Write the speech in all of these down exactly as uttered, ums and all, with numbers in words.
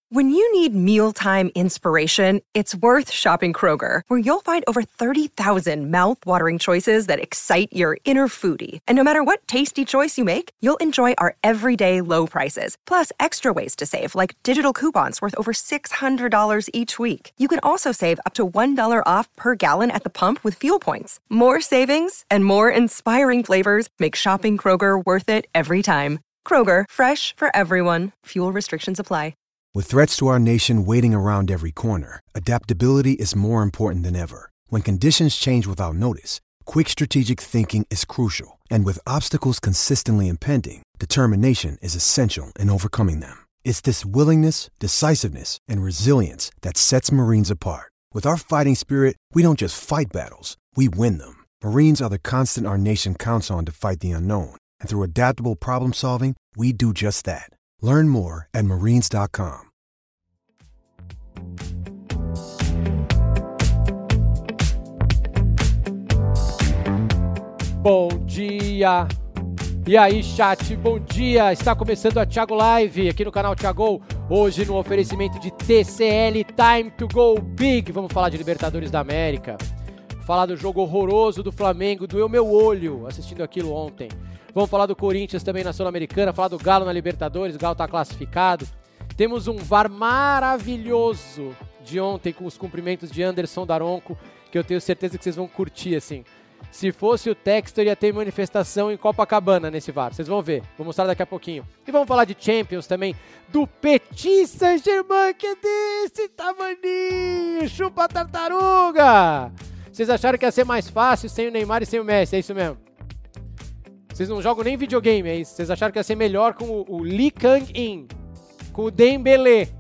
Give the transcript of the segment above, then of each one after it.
When you need mealtime inspiration, it's worth shopping Kroger, where you'll find over thirty thousand mouth-watering choices that excite your inner foodie. And no matter what tasty choice you make, you'll enjoy our everyday low prices, plus extra ways to save, like digital coupons worth over six hundred dollars each week. You can also save up to one dollar off per gallon at the pump with fuel points. More savings and more inspiring flavors make shopping Kroger worth it every time. Kroger, fresh for everyone. Fuel restrictions apply. With threats to our nation waiting around every corner, adaptability is more important than ever. When conditions change without notice, quick strategic thinking is crucial. And with obstacles consistently impending, determination is essential in overcoming them. It's this willingness, decisiveness, and resilience that sets Marines apart. With our fighting spirit, we don't just fight battles, we win them. Marines are the constant our nation counts on to fight the unknown. And through adaptable problem solving, we do just that. Learn more at marines dot com. Bom dia! E aí, chat, bom dia! Está começando a Thiago Live aqui no canal Thiago. Hoje no oferecimento de T C L Time to Go Big. Vamos falar de Libertadores da América. Falar do jogo horroroso do Flamengo, doeu meu olho assistindo aquilo ontem. Vamos falar do Corinthians também na Sul-Americana, falar do Galo na Libertadores, o Galo está classificado. Temos um V A R maravilhoso de ontem com os cumprimentos de Anderson Daronco, que eu tenho certeza que vocês vão curtir, assim. Se fosse o Textor, ia ter manifestação em Copacabana nesse V A R, vocês vão ver, vou mostrar daqui a pouquinho. E vamos falar de Champions também, do Petit Saint-Germain, que é desse tamaninho, chupa a tartaruga! Vocês acharam que ia ser mais fácil sem o Neymar e sem o Messi, é isso mesmo? Vocês não jogam nem videogame, é isso? Vocês acharam que ia ser melhor com o, o Lee Kang-in, com o Dembélé.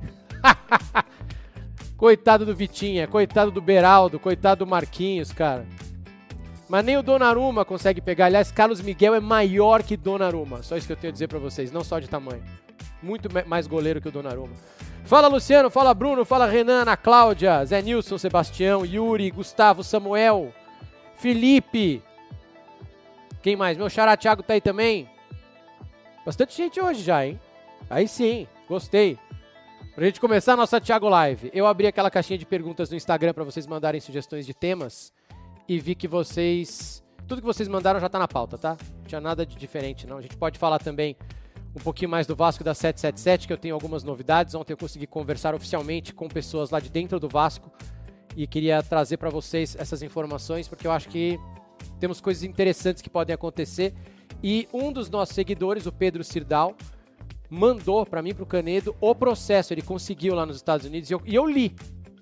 Coitado do Vitinha, coitado do Beraldo, coitado do Marquinhos, cara. Mas nem o Donnarumma consegue pegar. Aliás, Carlos Miguel é maior que Donnarumma. Só isso que eu tenho a dizer pra vocês, não só de tamanho. Muito mais goleiro que o Donnarumma. Fala Luciano, fala Bruno, fala Renan, Ana Cláudia, Zé Nilson, Sebastião, Yuri, Gustavo, Samuel, Felipe... Quem mais? Meu xará Thiago tá aí também. Bastante gente hoje já, hein? Aí sim, gostei. Pra gente começar a nossa Thiago Live, eu abri aquela caixinha de perguntas no Instagram pra vocês mandarem sugestões de temas e vi que vocês... Tudo que vocês mandaram já tá na pauta, tá? Não tinha nada de diferente, não. A gente pode falar também um pouquinho mais do Vasco da sete sete sete, que eu tenho algumas novidades. Ontem eu consegui conversar oficialmente com pessoas lá de dentro do Vasco e queria trazer pra vocês essas informações, porque eu acho que temos coisas interessantes que podem acontecer. E um dos nossos seguidores, o Pedro Sirdal, mandou para mim, para o Canedo, o processo. Ele conseguiu lá nos Estados Unidos e eu, e eu li.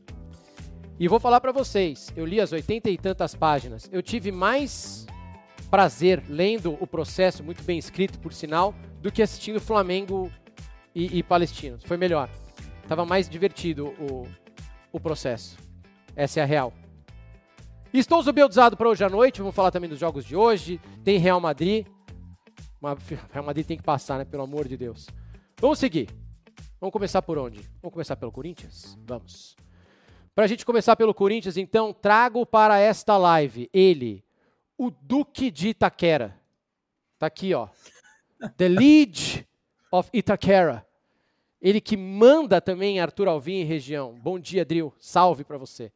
E vou falar para vocês, eu li as oitenta e tantas páginas. Eu tive mais prazer lendo o processo, muito bem escrito, por sinal, do que assistindo Flamengo e, e Palestinos. Foi melhor. Tava mais divertido o, o processo. Essa é a real. Estou zubeldizado para hoje à noite, vamos falar também dos jogos de hoje, tem Real Madrid, mas Real Madrid tem que passar, né, pelo amor de Deus. Vamos seguir, vamos começar por onde? Vamos começar pelo Corinthians? Vamos. Para a gente começar pelo Corinthians, então, trago para esta live ele, o Duque de Itaquera, tá aqui ó, The Lead of Itaquera, ele que manda também Arthur Alvim e região. Bom dia, Dril, salve para você.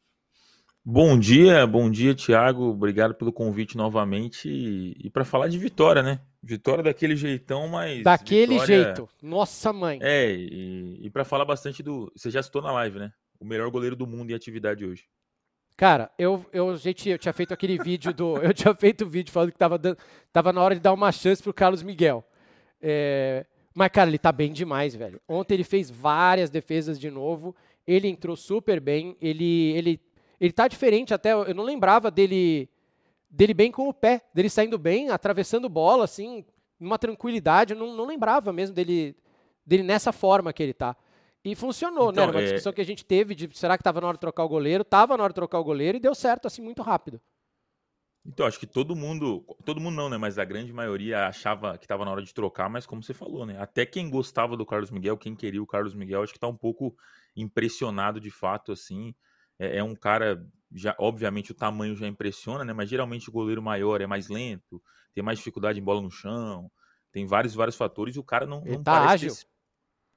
Bom dia, bom dia, Thiago. Obrigado pelo convite novamente. E, e para falar de vitória, né? Vitória daquele jeitão, mas. Daquele vitória... jeito. Nossa, mãe. É, e, e para falar bastante do. Você já citou na live, né? O melhor goleiro do mundo em atividade hoje. Cara, eu, eu, gente, eu tinha feito aquele vídeo do. Eu tinha feito o vídeo falando que tava, dando, tava na hora de dar uma chance pro Carlos Miguel. É, mas, cara, ele tá bem demais, velho. Ontem ele fez várias defesas de novo. Ele entrou super bem. Ele. ele Ele tá diferente até, eu não lembrava dele, dele bem com o pé, dele saindo bem, atravessando bola, assim, numa tranquilidade, eu não, não lembrava mesmo dele, dele nessa forma que ele tá. E funcionou, então, né? Era uma é... discussão que a gente teve de será que tava na hora de trocar o goleiro, tava na hora de trocar o goleiro e deu certo, assim, muito rápido. Então, acho que todo mundo, todo mundo não, né, mas a grande maioria achava que tava na hora de trocar, mas como você falou, né, até quem gostava do Carlos Miguel, quem queria o Carlos Miguel, acho que tá um pouco impressionado de fato, assim. É, é um cara, já, obviamente o tamanho já impressiona, né? Mas geralmente o goleiro maior é mais lento, tem mais dificuldade em bola no chão, tem vários, vários fatores e o cara não, Ele não tá parece ágil. Ter...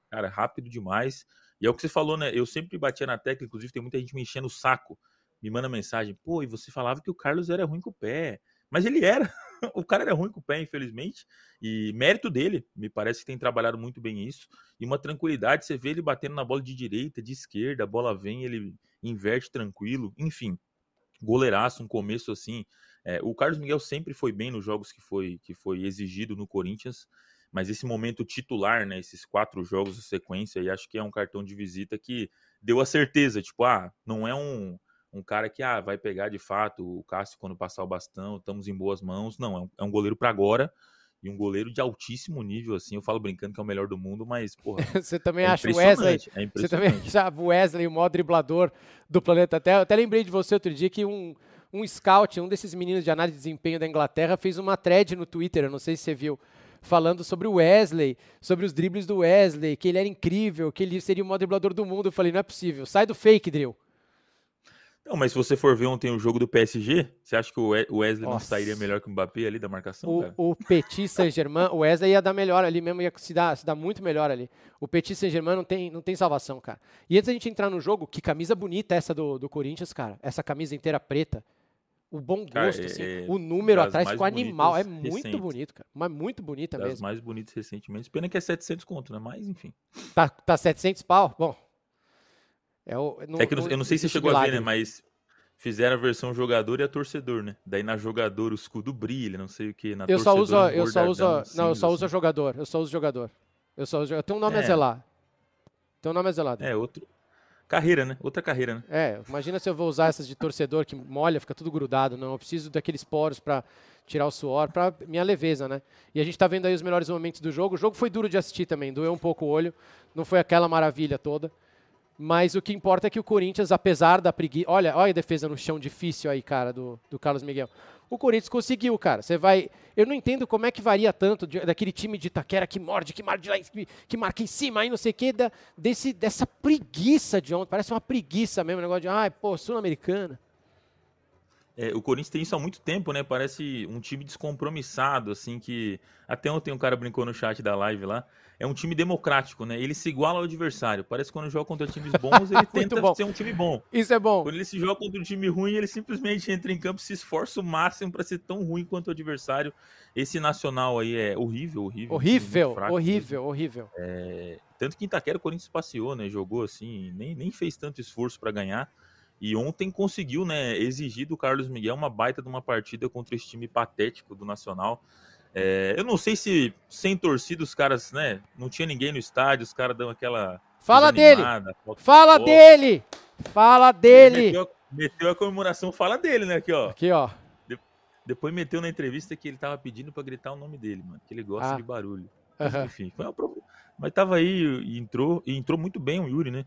Cara, rápido demais. E é o que você falou, né? Eu sempre batia na tecla, inclusive tem muita gente me enchendo o saco, me manda mensagem, pô, e você falava que o Carlos era ruim com o pé. Mas ele era. O cara era ruim com o pé, infelizmente. E mérito dele, me parece que tem trabalhado muito bem isso. E uma tranquilidade, você vê ele batendo na bola de direita, de esquerda, a bola vem, ele inverte tranquilo. Enfim, goleiraço, um começo assim. É, o Carlos Miguel sempre foi bem nos jogos que foi, que foi exigido no Corinthians. Mas esse momento titular, né, esses quatro jogos de sequência, e acho que é um cartão de visita que deu a certeza, tipo, ah, não é um, um cara que ah, vai pegar de fato o Cássio quando passar o bastão, estamos em boas mãos. Não, é um, é um goleiro para agora, e um goleiro de altíssimo nível, assim, eu falo brincando que é o melhor do mundo, mas, porra, Você também é acha o Wesley, é você também acha o Wesley o maior driblador do planeta Terra? Eu até lembrei de você outro dia que um, um scout, um desses meninos de análise de desempenho da Inglaterra, fez uma thread no Twitter, eu não sei se você viu, falando sobre o Wesley, sobre os dribles do Wesley, que ele era incrível, que ele seria o maior driblador do mundo. Eu falei, não é possível, sai do fake, Drill. Não, mas se você for ver ontem o jogo do P S G, você acha que o Wesley Nossa. não sairia melhor que o Mbappé ali da marcação, O, cara? o Petit Saint-Germain, o Wesley ia dar melhor ali mesmo, ia se dar, se dar muito melhor ali. O Petit Saint-Germain não tem, não tem salvação, cara. E antes da gente entrar no jogo, que camisa bonita essa do, do Corinthians, cara. Essa camisa inteira preta. O bom gosto, Cara, assim, é- o número das atrás mais ficou animal. É bonitas muito recentes. bonito, cara. Mas muito bonita Das mesmo. mais bonitas recentemente. Pena que é setecentos conto, né? Mas, enfim. Tá, tá setecentos pau? Bom. É, o, no, É que eu não, eu não sei se você existe chegou a ver, né? milagre. Mas fizeram a versão jogador e a torcedor, né? Daí na jogador o escudo brilha, não sei o que. Na Eu só uso, torcedor, um eu só uso, bordadão não, eu cinza, só uso assim. jogador. Eu só uso jogador. Eu só uso, eu tenho um nome a É. zelar. Tem um nome a zelar. É, outro. Carreira, né? Outra carreira, né? É, imagina se eu vou usar essas de torcedor que molha, fica tudo grudado. Não, eu preciso daqueles poros pra tirar o suor, pra minha leveza, né? E a gente tá vendo aí os melhores momentos do jogo. O jogo foi duro de assistir também, doeu um pouco o olho. Não foi aquela maravilha toda. Mas o que importa é que o Corinthians, apesar da preguiça... Olha, olha a defesa no chão difícil aí, cara, do, do Carlos Miguel. O Corinthians conseguiu, cara. Você vai... Eu não entendo como é que varia tanto de, daquele time de Itaquera que morde, que morde lá, que, que marca em cima, aí não sei o quê, da, desse, dessa preguiça de ontem. Parece uma preguiça mesmo, um negócio de, ai, pô, Sul-Americana. É, o Corinthians tem isso há muito tempo, né? Parece um time descompromissado, assim, que... Até ontem um cara brincou no chat da live lá. É um time democrático, né? Ele se iguala ao adversário. Parece que quando joga contra times bons, ele tenta bom. ser um time bom. Isso é bom. Quando ele se joga contra um time ruim, ele simplesmente entra em campo e se esforça o máximo para ser tão ruim quanto o adversário. Esse Nacional aí é horrível, horrível. Horrível, fraco horrível, horrível. É... Tanto que em Itaquera o Corinthians passeou, né? Jogou assim, nem, nem fez tanto esforço para ganhar. E ontem conseguiu, né, exigir do Carlos Miguel uma baita de uma partida contra esse time patético do Nacional. É, eu não sei se sem torcida os caras, né, não tinha ninguém no estádio, os caras dão aquela Fala dele! foto, Fala foto. dele! Fala dele! Meteu a, meteu a comemoração, fala dele, né, aqui, ó. Aqui, ó. De, depois meteu na entrevista que ele tava pedindo para gritar o nome dele, mano, que ele gosta Ah. de barulho. Mas, Uhum. enfim, foi uma prova. Mas tava aí e entrou, e entrou muito bem o Yuri, né?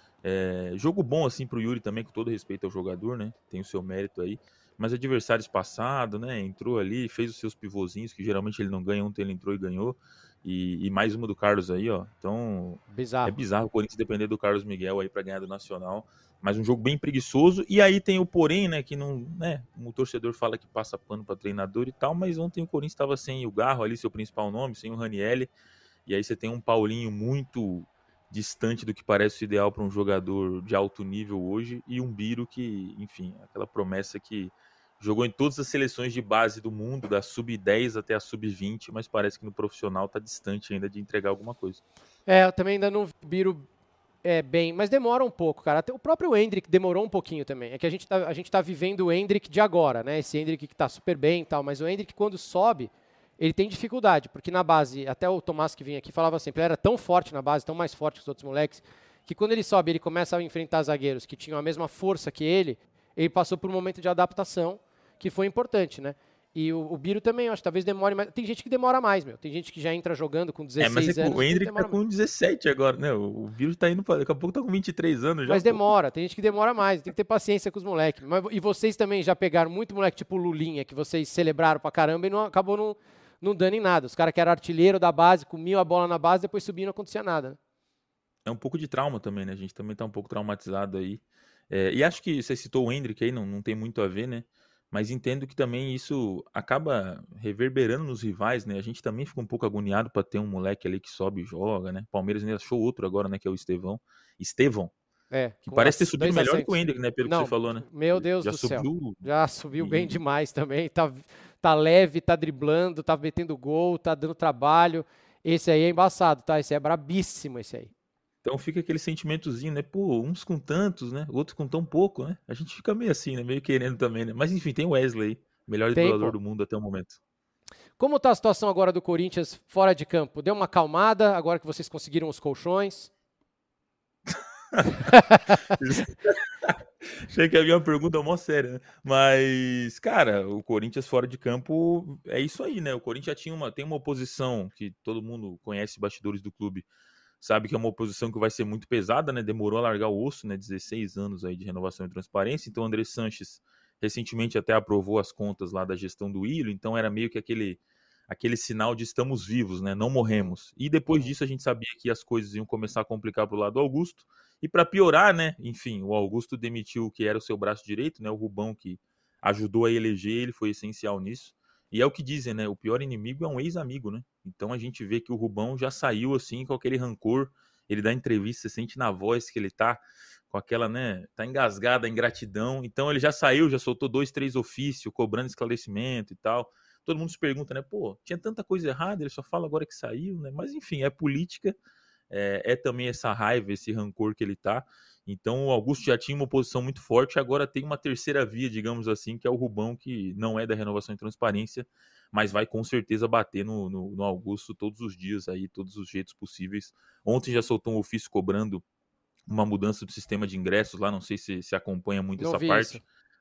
É, jogo bom assim pro Yuri também, com todo respeito ao jogador, né? Tem o seu mérito aí. Mas adversários passado, né? Entrou ali, fez os seus pivôzinhos, que geralmente ele não ganha, ontem ele entrou e ganhou. E, e mais uma do Carlos aí, ó. Então, Bizarro. é bizarro o Corinthians depender do Carlos Miguel aí pra ganhar do Nacional. Mas um jogo bem preguiçoso. E aí tem o porém, né? Que não, né? O torcedor fala que passa pano pra treinador e tal. Mas ontem o Corinthians estava sem o Garro ali, seu principal nome, sem o Ranielli. E aí você tem um Paulinho muito distante do que parece o ideal para um jogador de alto nível hoje, e um Biro que, enfim, aquela promessa que jogou em todas as seleções de base do mundo, da sub dez até a sub vinte, mas parece que no profissional tá distante ainda de entregar alguma coisa. É, eu também ainda não vi o Biro é, bem, mas demora um pouco, cara. Até o próprio Endrick demorou um pouquinho também. É que a gente tá, a gente tá vivendo o Endrick de agora, né? Esse Endrick que tá super bem e tal, mas o Endrick quando sobe, ele tem dificuldade, porque na base, até o Tomás que vinha aqui falava sempre, ele era tão forte na base, tão mais forte que os outros moleques, que quando ele sobe, ele começa a enfrentar zagueiros que tinham a mesma força que ele, ele passou por um momento de adaptação que foi importante, né? E o, o Biro também, eu acho, talvez demore mais. Tem gente que demora mais, meu. Tem gente que já entra jogando com dezesseis é, mas é anos. o Endrick tá demora com mais. dezessete agora, né? O Biro tá indo pra... Daqui a pouco tá com vinte e três anos já. Mas pô. demora, tem gente que demora mais, tem que ter paciência com os moleques. Mas, e vocês também já pegaram muito moleque tipo Lulinha, que vocês celebraram pra caramba e não, acabou não, não dando em nada. Os caras que eram artilheiro da base, comiam a bola na base, depois subiam e não acontecia nada. Né? É um pouco de trauma também, né? A gente também tá um pouco traumatizado aí. É, e acho que você citou o Endrick aí, não, não tem muito a ver, né? mas entendo que também isso acaba reverberando nos rivais, né? A gente também fica um pouco agoniado para ter um moleque ali que sobe e joga, né? Palmeiras ainda achou outro agora, né? Que é o Estevão. Estevão, É, que com parece ter as- subido dois melhor que o acentos. Hendrick, né? Pelo que você Não, falou, né? meu Deus Já do céu. subiu Já subiu bem e, demais também. Tá, tá leve, tá driblando, tá metendo gol, tá dando trabalho. Esse aí é embaçado, tá? Esse é brabíssimo, esse aí. então fica aquele sentimentozinho, né? Pô, uns com tantos, né? Outros com tão pouco, né? A gente fica meio assim, né? Meio querendo também, né? Mas enfim, tem o Wesley, melhor Tem, driblador pô. do mundo até o momento. Como tá a situação agora do Corinthians fora de campo? Deu uma acalmada agora que vocês conseguiram os colchões? Achei que havia uma pergunta mó séria, né? Mas, cara, o Corinthians fora de campo é isso aí, né? O Corinthians já tinha uma, tem uma oposição que todo mundo conhece, bastidores do clube, sabe que é uma oposição que vai ser muito pesada, né? Demorou a largar o osso, né? dezesseis anos aí de renovação e transparência. Então, o André Sanches recentemente até aprovou as contas lá da gestão do Ilho, então era meio que aquele, aquele sinal de estamos vivos, né? Não morremos. E depois disso a gente sabia que as coisas iam começar a complicar pro lado do Augusto. E para piorar, né? Enfim, o Augusto demitiu o que era o seu braço direito, né? O Rubão, que ajudou a eleger ele, foi essencial nisso. E é o que dizem, né? O pior inimigo é um ex-amigo, né? Então a gente vê que o Rubão já saiu assim com aquele rancor. Ele dá entrevista, você sente na voz que ele tá com aquela, né? Tá engasgada, ingratidão. Então ele já saiu, já soltou dois, três ofícios, cobrando esclarecimento e tal. Todo mundo se pergunta, né? Pô, tinha tanta coisa errada, ele só fala agora que saiu, né? Mas enfim, é política. É, é também essa raiva, esse rancor que ele tá. Então o Augusto já tinha uma posição muito forte, agora tem uma terceira via, digamos assim, que é o Rubão, que não é da renovação e transparência, mas vai com certeza bater no, no, no Augusto todos os dias aí, todos os jeitos possíveis. Ontem já soltou um ofício cobrando uma mudança do sistema de ingressos lá, não sei se, se acompanha muito Não essa vi parte, isso.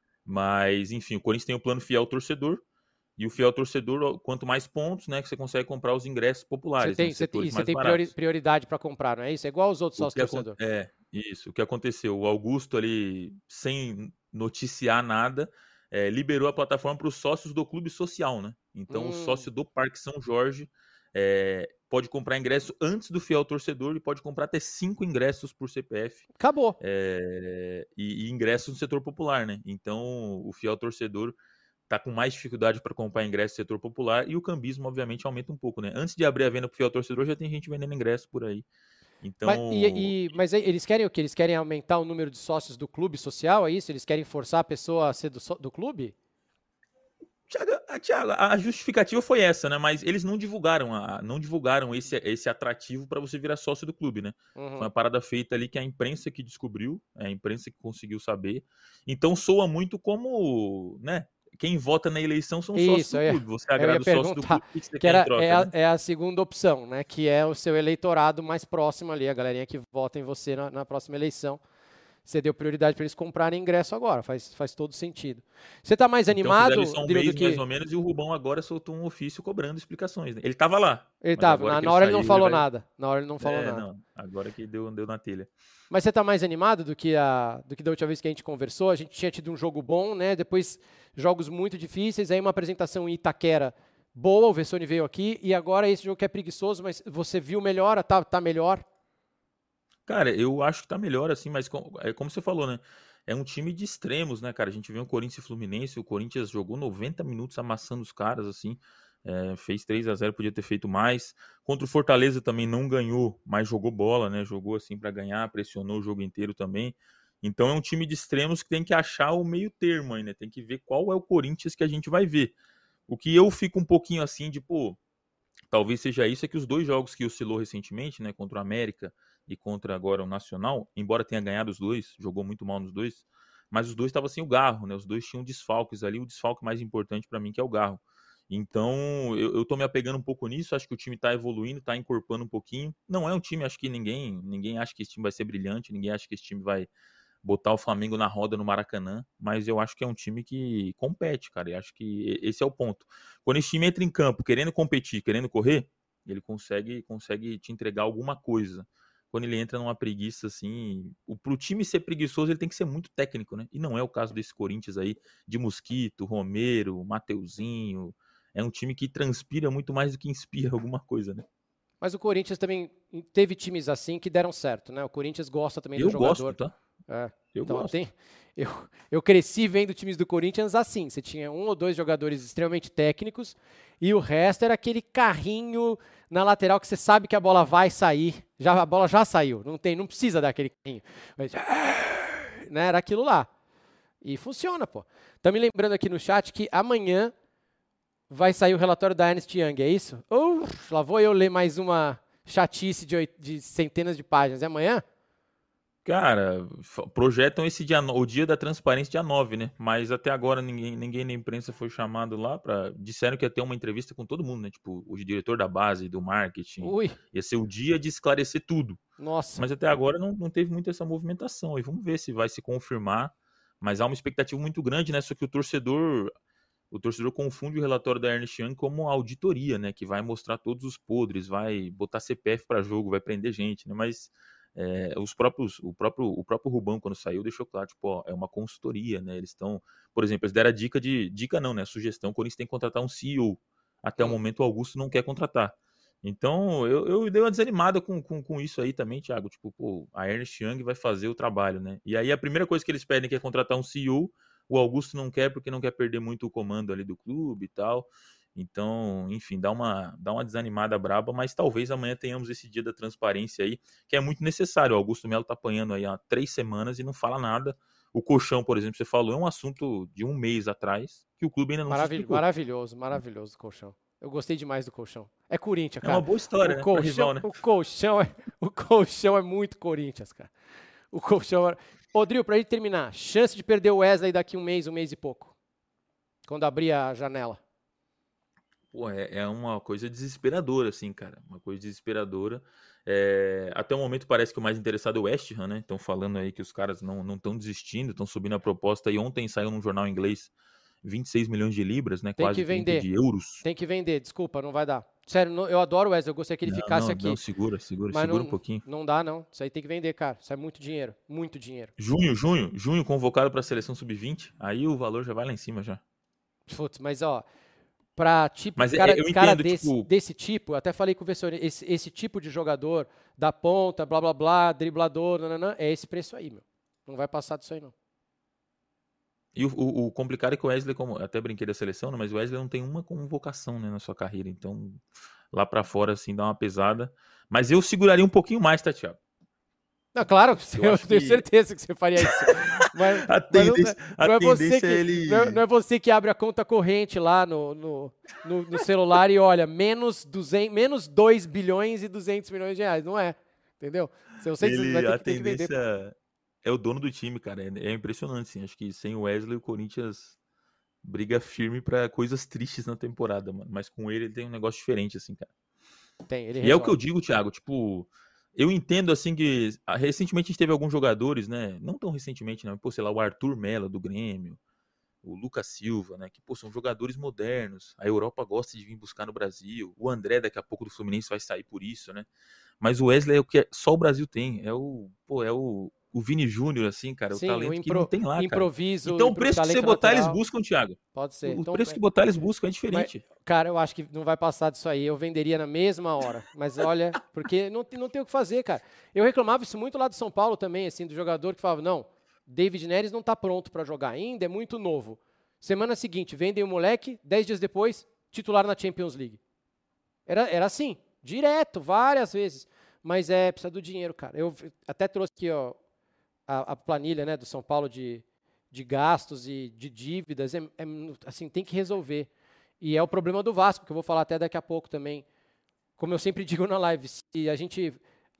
mas enfim, o Corinthians tem o plano fiel ao torcedor, e o fiel torcedor, quanto mais pontos, né, que você consegue comprar os ingressos Você populares, tem, né, você tem, setores e você mais tem priori- baratos. prioridade para comprar, não é isso? É igual aos outros O sócios que acon- torcedor. É, isso. O que aconteceu? O Augusto ali, sem noticiar nada, é, liberou a plataforma para os sócios do clube social, né? Então, o Hum, sócio do Parque São Jorge é, pode comprar ingresso antes do fiel torcedor e pode comprar até cinco ingressos por C P F acabou. é, e, e ingressos no setor popular, né? Então, o fiel torcedor tá com mais dificuldade para comprar ingresso no setor popular e o cambismo, obviamente, aumenta um pouco, né? Antes de abrir a venda para o fiel torcedor, já tem gente vendendo ingresso por aí. Mas, Então, e, e- mas aí eles querem o quê? Eles querem aumentar o número de sócios do clube social, é isso? Eles querem forçar a pessoa a ser do, so- do clube? Thiago, a, Thiago, a justificativa foi essa, né? Mas eles não divulgaram, a, não divulgaram esse, esse atrativo para você virar sócio do clube, né? Uhum. Foi uma parada feita ali que a imprensa que descobriu, é a imprensa que conseguiu saber. Então soa muito como, né? Quem vota na eleição são sócios Isso, do eu ia, clube. Você eu ia agrada o sócio do perguntar, clube, o que você que quer em era, é, troca, a, né? é a segunda opção, né? Que é o seu eleitorado mais próximo ali, a galerinha que vota em você na, na próxima eleição. Você deu prioridade para eles comprarem ingresso agora, faz, faz todo sentido. Você tá mais Então fizeram animado, isso há um Dilo, do mês mais que... ou menos e o Rubão agora soltou um ofício cobrando explicações, né? Ele tava lá, Ele mas tava, agora na, que na ele hora ele não saiu, ele falou vai... nada, na hora ele não falou É, nada. não, agora que deu, deu na telha. Mas você tá mais animado do que, a, do que da última vez que a gente conversou? A gente tinha tido um jogo bom, né? Depois jogos muito difíceis, aí uma apresentação em Itaquera boa, o Vessone veio aqui, e agora esse jogo que é preguiçoso, mas você viu melhor, tá, tá melhor? Cara, eu acho que tá melhor, assim, mas com- é como você falou, né? É um time de extremos, né, cara? A gente viu o Corinthians e Fluminense, o Corinthians jogou noventa minutos amassando os caras, assim, é, fez três a zero, podia ter feito mais. Contra o Fortaleza também não ganhou, mas jogou bola, né? Jogou, assim, pra ganhar, pressionou o jogo inteiro também. Então é um time de extremos que tem que achar o meio termo aí, né? Tem que ver qual é o Corinthians que a gente vai ver. O que eu fico um pouquinho assim de, pô, talvez seja isso, é que os dois jogos que oscilou recentemente, né, contra o América e contra agora o Nacional, embora tenha ganhado os dois, jogou muito mal nos dois, mas os dois estavam sem o Garro, né, os dois tinham desfalques ali, o desfalque mais importante para mim que é o Garro. Então, eu, eu tô me apegando um pouco nisso, acho que o time tá evoluindo, tá encorpando um pouquinho. Não é um time, acho que ninguém, ninguém acha que esse time vai ser brilhante, ninguém acha que esse time vai botar o Flamengo na roda no Maracanã, mas eu acho que é um time que compete, cara, e acho que esse é o ponto. Quando esse time entra em campo querendo competir, querendo correr, ele consegue, consegue te entregar alguma coisa. Quando ele entra numa preguiça assim, o, pro time ser preguiçoso, ele tem que ser muito técnico, né? E não é o caso desse Corinthians aí, de Mosquito, Romero, Mateuzinho. É um time que transpira muito mais do que inspira alguma coisa, né? Mas o Corinthians também teve times assim que deram certo, né? O Corinthians gosta também do Eu gosto, jogador. tá? É. Eu Então gosto. tem, eu, eu cresci vendo times do Corinthians assim, você tinha um ou dois jogadores extremamente técnicos e o resto era aquele carrinho na lateral que você sabe que a bola vai sair, já, a bola já saiu, não, tem, não precisa dar aquele carrinho, mas, né, era aquilo lá. E funciona, pô. Tá me lembrando aqui no chat que amanhã vai sair o relatório da Ernst Young, é isso? Uh, lá vou eu ler mais uma chatice de, oito, de centenas de páginas. É amanhã? Cara, projetam esse dia, o dia da transparência dia nove, né? Mas até agora ninguém, ninguém na imprensa foi chamado lá para disseram que ia ter uma entrevista com todo mundo, né? Tipo, o diretor da base, do marketing. Ui. Ia ser o dia de esclarecer tudo. Nossa. Mas até agora não, não teve muito essa movimentação. E vamos ver se vai se confirmar. Mas há uma expectativa muito grande, né? Só que o torcedor, o torcedor confunde o relatório da Ernst Young como auditoria, né? Que vai mostrar todos os podres, vai botar C P F para jogo, vai prender gente, né? Mas é, os próprios, o próprio, o próprio Rubão, quando saiu, deixou claro, tipo, ó, é uma consultoria, né? Eles estão, por exemplo, eles deram a dica de, dica não, né? Sugestão, o Corinthians tem que contratar um C E O. Até hum. o momento o Augusto não quer contratar. Então, eu, eu dei uma desanimada com, com, com isso aí também, Thiago. Tipo, pô, a Ernst Young vai fazer o trabalho, né? E aí a primeira coisa que eles pedem que é contratar um C E O, o Augusto não quer porque não quer perder muito o comando ali do clube e tal. Então, enfim, dá uma, dá uma desanimada braba, mas talvez amanhã tenhamos esse dia da transparência aí, que é muito necessário. O Augusto Melo tá apanhando aí há três semanas e não fala nada. O colchão, por exemplo, você falou, é um assunto de um mês atrás, que o clube ainda não Maravil- se explicou. Maravilhoso, maravilhoso o colchão. Eu gostei demais do colchão. É Corinthians, cara. É uma boa história, o né? Colchão, rival, né? O colchão, é, o colchão é muito Corinthians, cara. O colchão... É... Rodrigo, pra gente terminar, chance de perder o Wesley daqui um mês, um mês e pouco. Quando abrir a janela. Pô, é, é uma coisa desesperadora, assim, cara. Uma coisa desesperadora. É, até o momento parece que o mais interessado é o West Ham, né? Estão falando aí que os caras não estão desistindo, estão subindo a proposta. E ontem saiu num jornal inglês vinte e seis milhões de libras, né? Tem Quase que vender. trinta de euros. Tem que vender, desculpa, não vai dar. Sério, não, eu adoro o Wesley, eu gostaria que ele não, ficasse não, aqui. Não, segura, segura, mas segura não, um pouquinho. Não dá, não. Isso aí tem que vender, cara. Isso é muito dinheiro, muito dinheiro. Junho, junho, junho convocado para a seleção sub vinte, aí o valor já vai lá em cima já. Putz, mas ó, pra tipo, mas cara, eu entendo, cara desse, tipo... desse tipo, eu até falei com o Vessone, esse, esse tipo de jogador da ponta, blá blá blá, driblador, nananã, é esse preço aí, meu. Não vai passar disso aí, não. E o, o, o complicado é que o Wesley, como até brinquei da seleção, né, mas o Wesley não tem uma convocação, né, na sua carreira, então lá pra fora, assim, dá uma pesada. Mas eu seguraria um pouquinho mais, tá, Thiago? Não, claro, eu, eu tenho que... certeza que você faria isso. Mas, a tendência, mas não, não, a é você tendência que, é ele... não, é, não é você que abre a conta corrente lá no, no, no, no celular e olha, menos, duzentos, menos dois bilhões e duzentos milhões de reais, não é, entendeu? Se eu sei que ele, você vai ter a que, ter que vender. tendência é o dono do time, cara, é, é impressionante, assim. Acho que sem o Wesley o Corinthians briga firme pra coisas tristes na temporada, mano. Mas com ele ele tem um negócio diferente, assim, cara. Tem, ele e resolve. É o que eu digo, Thiago, tipo... Eu entendo, assim, que recentemente a gente teve alguns jogadores, né? Não tão recentemente, né? Pô, sei lá, o Arthur Mello, do Grêmio, o Lucas Silva, né? Que, pô, são jogadores modernos. A Europa gosta de vir buscar no Brasil. O André, daqui a pouco, do Fluminense vai sair por isso, né? Mas o Wesley é o que só o Brasil tem. É o, pô, é o, o Vini Júnior, assim, cara. Sim, o talento o impro, que não tem lá, improviso, cara. Então o preço que você botar, natural. eles buscam, Thiago. Pode ser. O então, preço que botar, eles buscam é diferente. Mas, cara, eu acho que não vai passar disso aí. Eu venderia na mesma hora. Mas olha, porque não, não tem o que fazer, cara. Eu reclamava isso muito lá do São Paulo também, assim, do jogador que falava, não, David Neres não tá pronto para jogar ainda, é muito novo. Semana seguinte, vendem o moleque, dez dias depois, titular na Champions League. Era, era assim, direto, várias vezes. Mas é, precisa do dinheiro, cara. Eu até trouxe aqui, ó, a, a planilha, né, do São Paulo de, de gastos e de dívidas. É, é, assim, tem que resolver. E é o problema do Vasco, que eu vou falar até daqui a pouco também. Como eu sempre digo na live, se a gente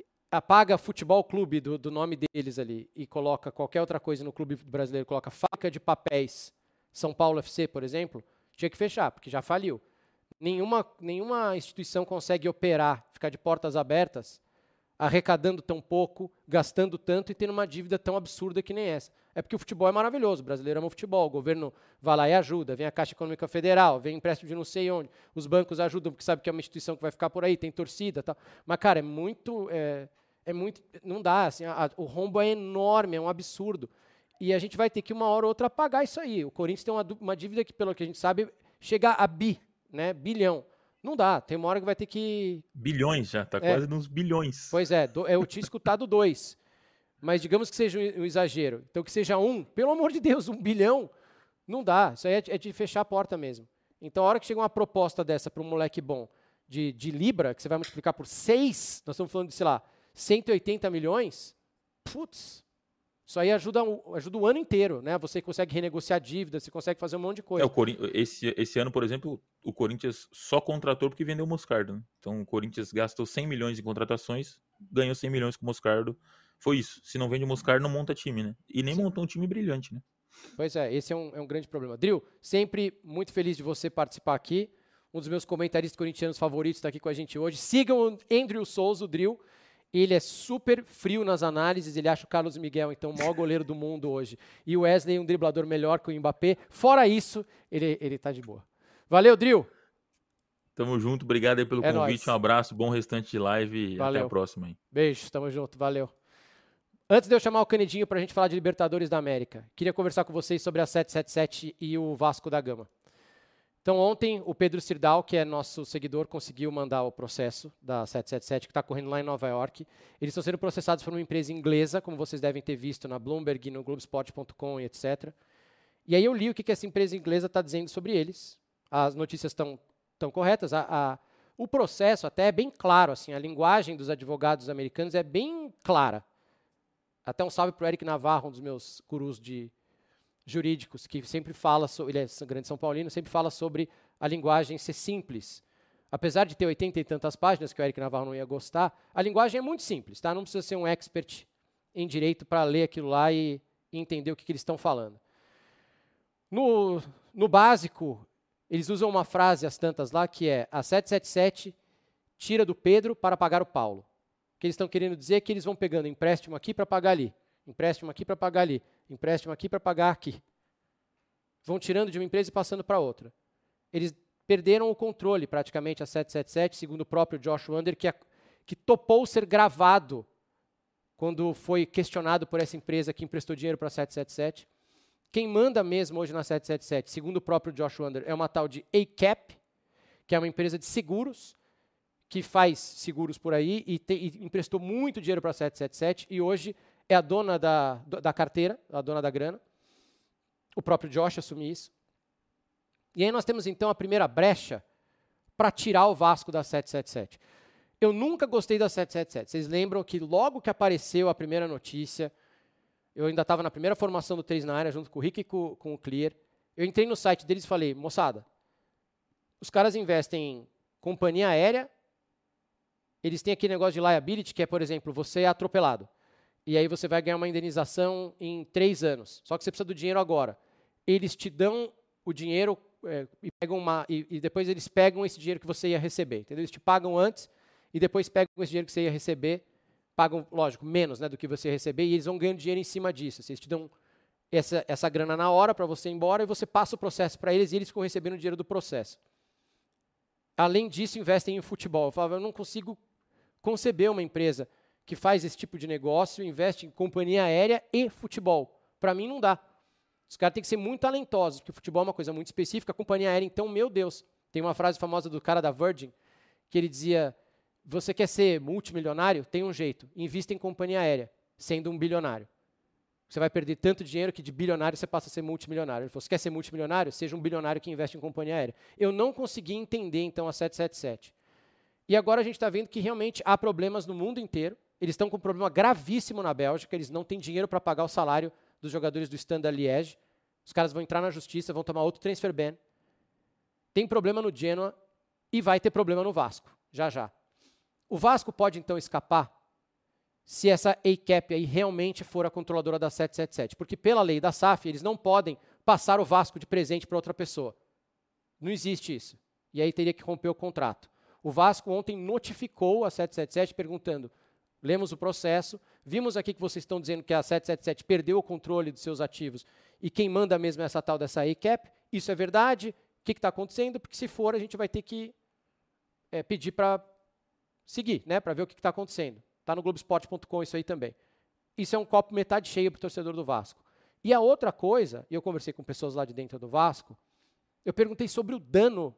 apaga futebol clube do, do nome deles ali e coloca qualquer outra coisa no clube brasileiro, coloca fábrica de papéis, São Paulo F C, por exemplo, tinha que fechar, porque já faliu. Nenhuma, nenhuma instituição consegue operar, ficar de portas abertas, arrecadando tão pouco, gastando tanto e tendo uma dívida tão absurda que nem essa. É porque o futebol é maravilhoso, o brasileiro ama o futebol, o governo vai lá e ajuda, vem a Caixa Econômica Federal, vem empréstimo de não sei onde, os bancos ajudam porque sabe que é uma instituição que vai ficar por aí, tem torcida e tal. Mas, cara, é muito... É, é muito não dá, assim, a, a, o rombo é enorme, é um absurdo. E a gente vai ter que, uma hora ou outra, pagar isso aí. O Corinthians tem uma, uma dívida que, pelo que a gente sabe, chega a bi, né, bilhão. Não dá, tem uma hora que vai ter que... Bilhões já, tá é, quase nos bilhões. Pois é, do, eu tinha escutado dois. mas digamos que seja um, um exagero. Então que seja um, pelo amor de Deus, um bilhão, não dá. Isso aí é de, é de fechar a porta mesmo. Então a hora que chega uma proposta dessa para um moleque bom de, de Libra, que você vai multiplicar por seis, nós estamos falando de, sei lá, cento e oitenta milhões, putz, isso aí ajuda, um, ajuda o ano inteiro, né? Você consegue renegociar dívida, você consegue fazer um monte de coisa. É, o Corin- esse, esse ano, por exemplo, o Corinthians só contratou porque vendeu o Moscardo, né? Então o Corinthians gastou cem milhões em contratações, ganhou cem milhões com o Moscardo. Foi isso. Se não vende o Moscardo, não monta time, né? E nem Sim. montou um time brilhante, né? Pois é, esse é um, é um grande problema. Drill, sempre muito feliz de você participar aqui. Um dos meus comentaristas corintianos favoritos está aqui com a gente hoje. Sigam o Andrew Souza, o Drill. Ele é super frio nas análises, ele acha o Carlos Miguel, então, o maior goleiro do mundo hoje. E o Wesley, um driblador melhor que o Mbappé. Fora isso, ele, ele tá de boa. Valeu, Drill! Tamo junto, obrigado aí pelo É convite, nóis. um abraço, bom restante de live e Valeu. até a próxima aí. Beijo, tamo junto, valeu. Antes de eu chamar o Canedinho pra gente falar de Libertadores da América, queria conversar com vocês sobre a sete sete sete e o Vasco da Gama. Então ontem o Pedro Sirdal, que é nosso seguidor, conseguiu mandar o processo da sete sete sete, que está correndo lá em Nova York. Eles estão sendo processados por uma empresa inglesa, como vocês devem ter visto na Bloomberg, no Globespot ponto com e etcétera. E aí eu li o que, que essa empresa inglesa está dizendo sobre eles. As notícias estão tão corretas. A, a, o processo até é bem claro, assim, a linguagem dos advogados americanos é bem clara. Até um salve para o Eric Navarro, um dos meus gurus de jurídicos, que sempre fala, so, ele é grande São Paulino, sempre fala sobre a linguagem ser simples. Apesar de ter oitenta e tantas páginas, que o Eric Navarro não ia gostar, a linguagem é muito simples, tá? Não precisa ser um expert em direito para ler aquilo lá e, e entender o que, que eles estão falando. No, no básico, eles usam uma frase, as tantas lá, que é a sete sete sete tira do Pedro para pagar o Paulo. O que eles estão querendo dizer é que eles vão pegando empréstimo aqui para pagar ali, empréstimo aqui para pagar ali, empréstimo aqui para pagar aqui. Vão tirando de uma empresa e passando para outra. Eles perderam o controle, praticamente, a sete sete sete, segundo o próprio Josh Wander, que, a, que topou ser gravado quando foi questionado por essa empresa que emprestou dinheiro para a sete sete sete. Quem manda mesmo hoje na sete sete sete, segundo o próprio Josh Wander, é uma tal de A C A P, que é uma empresa de seguros, que faz seguros por aí e, te, e emprestou muito dinheiro para a sete sete sete e hoje é a dona da, da carteira, a dona da grana. O próprio Josh assumiu isso. E aí nós temos então a primeira brecha para tirar o Vasco da sete sete sete. Eu nunca gostei da sete sete sete. Vocês lembram que logo que apareceu a primeira notícia, eu ainda estava na primeira formação do três na área, junto com o Rick e com, com o Clear. Eu entrei no site deles e falei, moçada, os caras investem em companhia aérea, eles têm aquele negócio de liability, que é, por exemplo, você é atropelado. E aí você vai ganhar uma indenização em três anos. Só que você precisa do dinheiro agora. Eles te dão o dinheiro é, e, pegam uma, e, e depois eles pegam esse dinheiro que você ia receber. Entendeu? Eles te pagam antes e depois pegam esse dinheiro que você ia receber, pagam, lógico, menos, né, do que você ia receber, e eles vão ganhando dinheiro em cima disso. Eles te dão essa, essa grana na hora para você ir embora e você passa o processo para eles e eles ficam recebendo o dinheiro do processo. Além disso, investem em futebol. Eu falava, eu não consigo conceber uma empresa que faz esse tipo de negócio, investe em companhia aérea e futebol. Para mim, não dá. Os caras têm que ser muito talentosos, porque o futebol é uma coisa muito específica, a companhia aérea, então, meu Deus. Tem uma frase famosa do cara da Virgin, que ele dizia, você quer ser multimilionário? Tem um jeito, invista em companhia aérea, sendo um bilionário. Você vai perder tanto dinheiro que de bilionário você passa a ser multimilionário. Ele falou, você quer ser multimilionário? Seja um bilionário que investe em companhia aérea. Eu não consegui entender, então, a sete sete sete. E agora a gente está vendo que realmente há problemas no mundo inteiro. Eles estão com um problema gravíssimo na Bélgica, eles não têm dinheiro para pagar o salário dos jogadores do Standard Liège. Os caras vão entrar na justiça, vão tomar outro transfer ban. Tem problema no Genoa e vai ter problema no Vasco, já já. O Vasco pode então escapar se essa A C A P aí realmente for a controladora da sete sete sete, porque pela lei da S A F eles não podem passar o Vasco de presente para outra pessoa. Não existe isso. E aí teria que romper o contrato. O Vasco ontem notificou a sete sete sete perguntando, lemos o processo, vimos aqui que vocês estão dizendo que a sete sete sete perdeu o controle dos seus ativos e quem manda mesmo é essa tal dessa A C A P. Isso é verdade? O que está acontecendo? Porque se for, a gente vai ter que é, pedir para seguir, né, para ver o que está acontecendo. Está no Globespot ponto com isso aí também. Isso é um copo metade cheio para o torcedor do Vasco. E a outra coisa, e eu conversei com pessoas lá de dentro do Vasco, eu perguntei sobre o dano,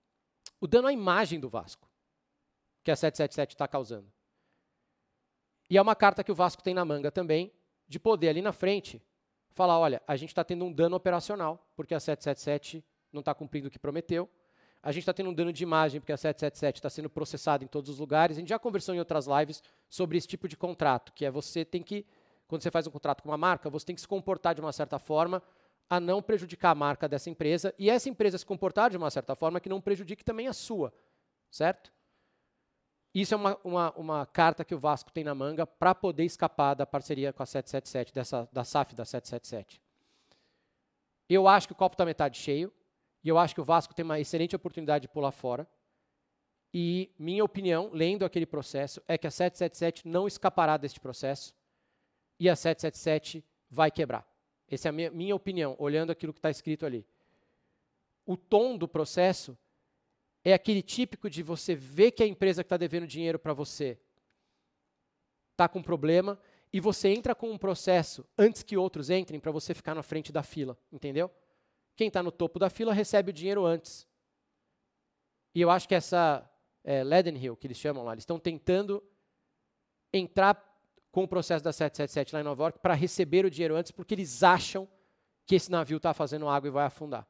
o dano à imagem do Vasco, que a sete sete sete está causando. E é uma carta que o Vasco tem na manga também, de poder ali na frente falar, olha, a gente está tendo um dano operacional, porque a sete sete sete não está cumprindo o que prometeu. A gente está tendo um dano de imagem, porque a sete sete sete está sendo processada em todos os lugares. A gente já conversou em outras lives sobre esse tipo de contrato, que é você tem que, quando você faz um contrato com uma marca, você tem que se comportar de uma certa forma a não prejudicar a marca dessa empresa, e essa empresa se comportar de uma certa forma que não prejudique também a sua, certo? Isso é uma, uma, uma carta que o Vasco tem na manga para poder escapar da parceria com a sete sete sete, dessa, da S A F da sete sete sete. Eu acho que o copo está metade cheio, e eu acho que o Vasco tem uma excelente oportunidade de pular fora. E minha opinião, lendo aquele processo, é que a sete sete sete não escapará deste processo e a sete sete sete vai quebrar. Essa é a minha, minha opinião, olhando aquilo que está escrito ali. O tom do processo é aquele típico de você ver que a empresa que está devendo dinheiro para você está com problema e você entra com um processo antes que outros entrem para você ficar na frente da fila, entendeu? Quem está no topo da fila recebe o dinheiro antes. E eu acho que essa é, Leadenhall, que eles chamam lá, eles estão tentando entrar com o processo da sete sete sete lá em Nova York para receber o dinheiro antes, porque eles acham que esse navio está fazendo água e vai afundar.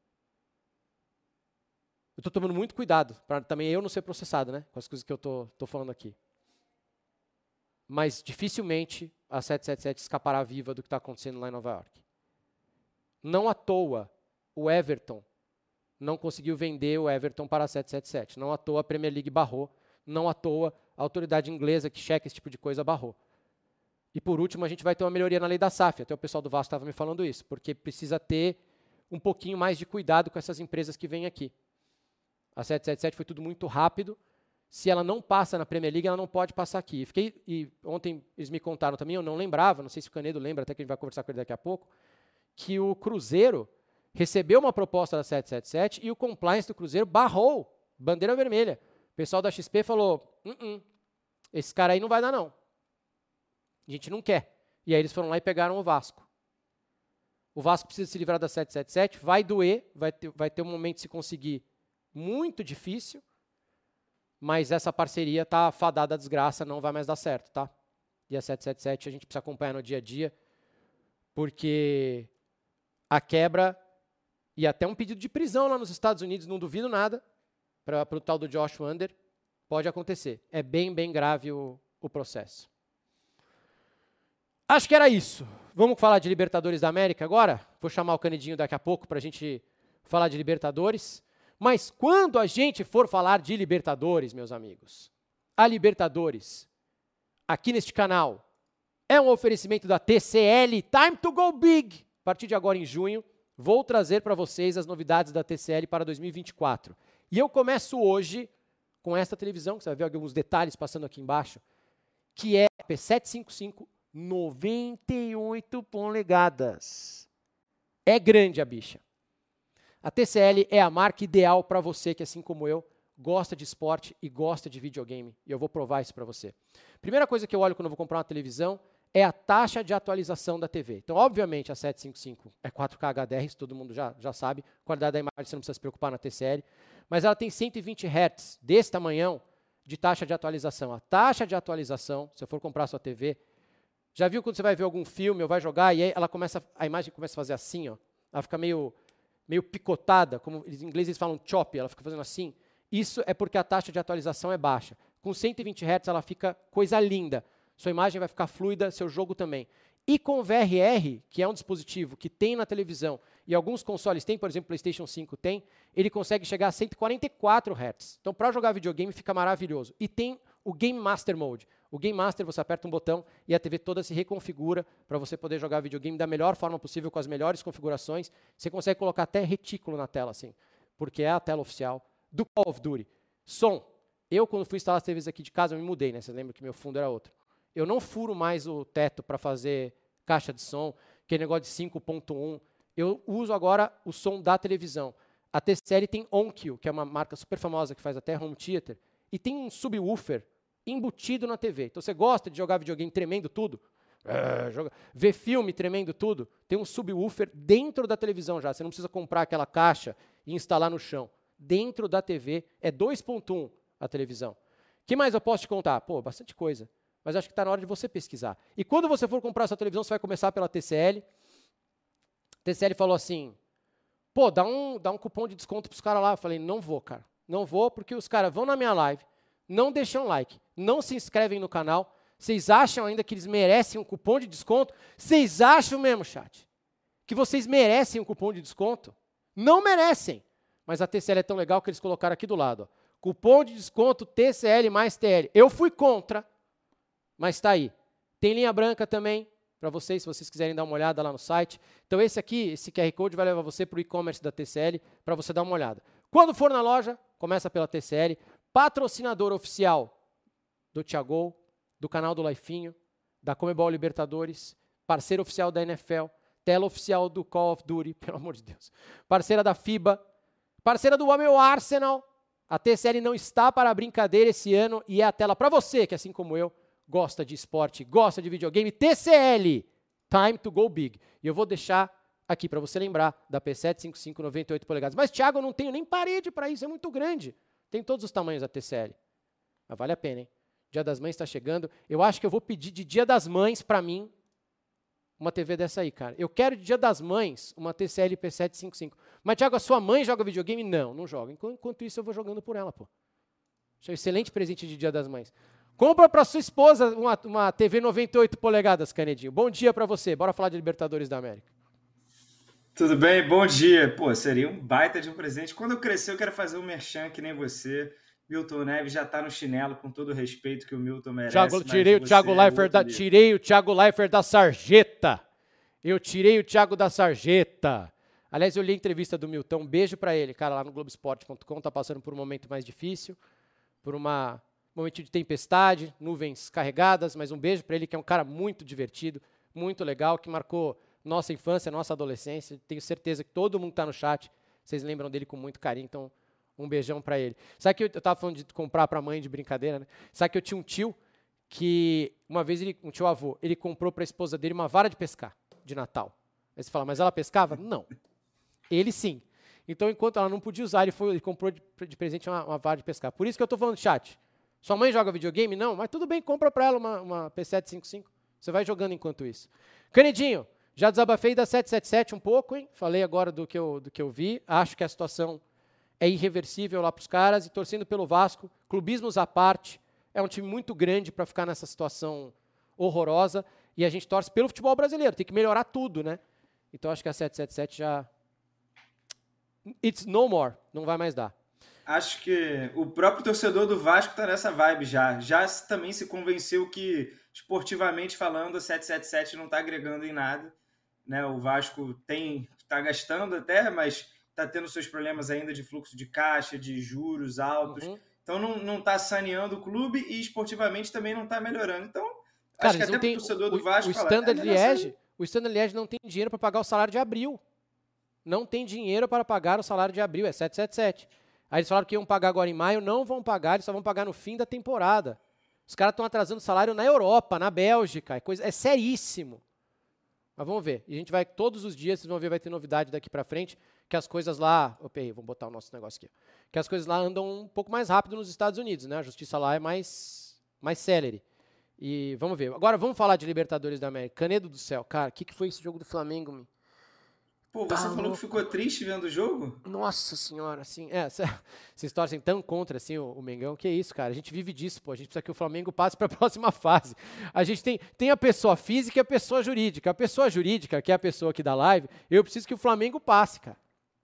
Eu estou tomando muito cuidado, para também eu não ser processado, né, com as coisas que eu estou falando aqui. Mas dificilmente a sete sete sete escapará viva do que está acontecendo lá em Nova York. Não à toa o Everton não conseguiu vender o Everton para a sete sete sete. Não à toa a Premier League barrou. Não à toa a autoridade inglesa que checa esse tipo de coisa barrou. E por último, a gente vai ter uma melhoria na lei da S A F. Até o pessoal do Vasco estava me falando isso, porque precisa ter um pouquinho mais de cuidado com essas empresas que vêm aqui. A sete sete sete foi tudo muito rápido. Se ela não passa na Premier League, ela não pode passar aqui. E, fiquei, e ontem eles me contaram também, eu não lembrava, não sei se o Canedo lembra, até que a gente vai conversar com ele daqui a pouco, que o Cruzeiro recebeu uma proposta da sete sete sete e o compliance do Cruzeiro barrou, bandeira vermelha. O pessoal da X P falou, uh-uh, esse cara aí não vai dar não. A gente não quer. E aí eles foram lá e pegaram o Vasco. O Vasco precisa se livrar da sete sete sete, vai doer, vai ter, vai ter um momento de se conseguir muito difícil, mas essa parceria está fadada à desgraça, não vai mais dar certo, tá? E a sete sete sete a gente precisa acompanhar no dia a dia, porque a quebra e até um pedido de prisão lá nos Estados Unidos, não duvido nada, para o tal do Josh Wander, pode acontecer. É bem, bem grave o, o processo. Acho que era isso. Vamos falar de Libertadores da América agora? Vou chamar o Canedinho daqui a pouco para a gente falar de Libertadores. Mas quando a gente for falar de Libertadores, meus amigos, a Libertadores, aqui neste canal, é um oferecimento da T C L, Time to Go Big. A partir de agora, em junho, vou trazer para vocês as novidades da T C L para dois mil e vinte e quatro. E eu começo hoje com esta televisão, que você vai ver alguns detalhes passando aqui embaixo, que é a P setecentos e cinquenta e cinco, noventa e oito polegadas. É grande a bicha. A T C L é a marca ideal para você que, assim como eu, gosta de esporte e gosta de videogame. E eu vou provar isso para você. Primeira coisa que eu olho quando eu vou comprar uma televisão é a taxa de atualização da T V. Então, obviamente, a setecentos e cinquenta e cinco é quatro K H D R, isso todo mundo já, já sabe. Qualidade da imagem você não precisa se preocupar na T C L. Mas ela tem cento e vinte hertz desse tamanhão de taxa de atualização. A taxa de atualização, se eu for comprar a sua T V, já viu quando você vai ver algum filme ou vai jogar e aí ela começa, a imagem começa a fazer assim, ó. Ela fica meio, meio picotada, como em inglês eles falam chop, ela fica fazendo assim. Isso é porque a taxa de atualização é baixa. Com cento e vinte hertz ela fica coisa linda. Sua imagem vai ficar fluida, seu jogo também. E com o V R R, que é um dispositivo que tem na televisão, e alguns consoles têm, por exemplo, o PlayStation cinco tem, ele consegue chegar a cento e quarenta e quatro hertz. Então, para jogar videogame, fica maravilhoso. E tem o Game Master Mode. O Game Master, você aperta um botão e a T V toda se reconfigura para você poder jogar videogame da melhor forma possível, com as melhores configurações. Você consegue colocar até retículo na tela, assim, porque é a tela oficial do Call of Duty. Som. Eu, quando fui instalar as T Vs aqui de casa, eu me mudei, né? Você lembra que meu fundo era outro. Eu não furo mais o teto para fazer caixa de som, aquele negócio de cinco ponto um. Eu uso agora o som da televisão. A T C L tem Onkyo, que é uma marca super famosa que faz até home theater, e tem um subwoofer embutido na T V. Então você gosta de jogar videogame tremendo tudo? É, joga, ver filme tremendo tudo? Tem um subwoofer dentro da televisão já. Você não precisa comprar aquela caixa e instalar no chão. Dentro da T V é dois ponto um a televisão. O que mais eu posso te contar? Pô, bastante coisa. mas acho que está na hora de você pesquisar. E quando você for comprar sua televisão, você vai começar pela T C L. T C L falou assim, pô, dá um, dá um cupom de desconto pros caras lá. Eu falei, não vou, cara. Não vou, porque os caras vão na minha live, não deixam like, não se inscrevem no canal. Vocês acham ainda que eles merecem um cupom de desconto? Vocês acham mesmo, chat, que vocês merecem um cupom de desconto? Não merecem. Mas a T C L é tão legal que eles colocaram aqui do lado. Ó. Cupom de desconto T C L mais T L. Eu fui contra, mas está aí. Tem linha branca também para vocês, se vocês quiserem dar uma olhada lá no site. Então esse aqui, esse Q R Code vai levar você para o e-commerce da T C L para você dar uma olhada. Quando for na loja, começa pela T C L. Patrocinador oficial do Thiago, do canal do Laifinho, da Comebol Libertadores, parceiro oficial da N F L, tela oficial do Call of Duty, pelo amor de Deus. Parceira da FIBA, parceira do meu Arsenal. A T C L não está para brincadeira esse ano e é a tela para você, que assim como eu, gosta de esporte, gosta de videogame. T C L, time to go big. E eu vou deixar aqui para você lembrar da P sete cinquenta e cinco noventa e oito polegadas. Mas, Thiago, eu não tenho nem parede para isso, é muito grande. Tem todos os tamanhos da T C L. Mas vale a pena, hein? Dia das Mães está chegando. Eu acho que eu vou pedir de Dia das Mães para mim uma T V dessa aí, cara. Eu quero de Dia das Mães uma T C L P sete cinquenta e cinco. Mas, Thiago, a sua mãe joga videogame? Não, não joga. Enquanto isso, eu vou jogando por ela, pô. Isso é um excelente presente de Dia das Mães. Compra para sua esposa uma, uma T V noventa e oito polegadas, Canedinho. Bom dia para você. Bora falar de Libertadores da América. Tudo bem? Bom dia. Pô, seria um baita de um presente. Quando eu crescer, eu quero fazer um merchan que nem você. Milton Neves já tá no chinelo, com todo o respeito que o Milton merece. Thiago, tirei, o Thiago Leifert da, tirei o Thiago Leifert da sarjeta. Eu tirei o Thiago da sarjeta. Aliás, eu li a entrevista do Milton. Um beijo para ele, cara, lá no Globo Esporte ponto com. Tá passando por um momento mais difícil, por uma, um momento de tempestade, nuvens carregadas, mas um beijo para ele, que é um cara muito divertido, muito legal, que marcou nossa infância, nossa adolescência. Tenho certeza que todo mundo tá no chat. Vocês lembram dele com muito carinho, então um beijão pra ele. Sabe que eu, eu tava falando de comprar pra mãe de brincadeira, né? Sabe que eu tinha um tio que, uma vez, ele, um tio avô, ele comprou pra esposa dele uma vara de pescar de Natal. Aí você fala, mas ela pescava? Não. Ele sim. Então, enquanto ela não podia usar, ele, foi, ele comprou de, de presente uma, uma vara de pescar. Por isso que eu tô falando, chat. Sua mãe joga videogame? Não, mas tudo bem, compra pra ela uma, uma P sete cinquenta e cinco. Você vai jogando enquanto isso. Canedinho, já desabafei da sete sete sete um pouco, hein? Falei agora do que eu, do que eu vi. Acho que a situação é irreversível lá para os caras e torcendo pelo Vasco, clubismos à parte, é um time muito grande para ficar nessa situação horrorosa e a gente torce pelo futebol brasileiro, tem que melhorar tudo, né? Então acho que a sete sete sete já... It's no more, não vai mais dar. Acho que o próprio torcedor do Vasco tá nessa vibe já. Já também se convenceu que, esportivamente falando, a sete sete sete não tá agregando em nada, né? O Vasco tem, tá gastando até, mas está tendo seus problemas ainda de fluxo de caixa, de juros altos. Uhum. Então não está saneando o clube e esportivamente também não está melhorando. Então, cara, acho que até tem, o torcedor o, do Vasco o fala, Standard é Liège, o Standard Liège não tem dinheiro para pagar o salário de abril. Não tem dinheiro para pagar o salário de abril, é sete sete sete. Aí eles falaram que iam pagar agora em maio, não vão pagar, eles só vão pagar no fim da temporada. Os caras estão atrasando salário na Europa, na Bélgica, é, coisa, é seríssimo. Mas vamos ver. E a gente vai, todos os dias, vocês vão ver, vai ter novidade daqui para frente, que as coisas lá... Opa, aí, vamos botar o nosso negócio aqui. Que as coisas lá andam um pouco mais rápido nos Estados Unidos, né? A justiça lá é mais, mais célere. E vamos ver. Agora vamos falar de Libertadores da América. Canedo do céu, cara, o que, que foi esse jogo do Flamengo, meu? Pô, você tá falou louco. Que ficou triste vendo o jogo? Nossa senhora, assim, é, vocês torcem tão contra, assim, o, o Mengão, que é isso, cara, a gente vive disso, pô, a gente precisa que o Flamengo passe para a próxima fase. A gente tem, tem a pessoa física e a pessoa jurídica. A pessoa jurídica, que é a pessoa aqui da live, eu preciso que o Flamengo passe, cara.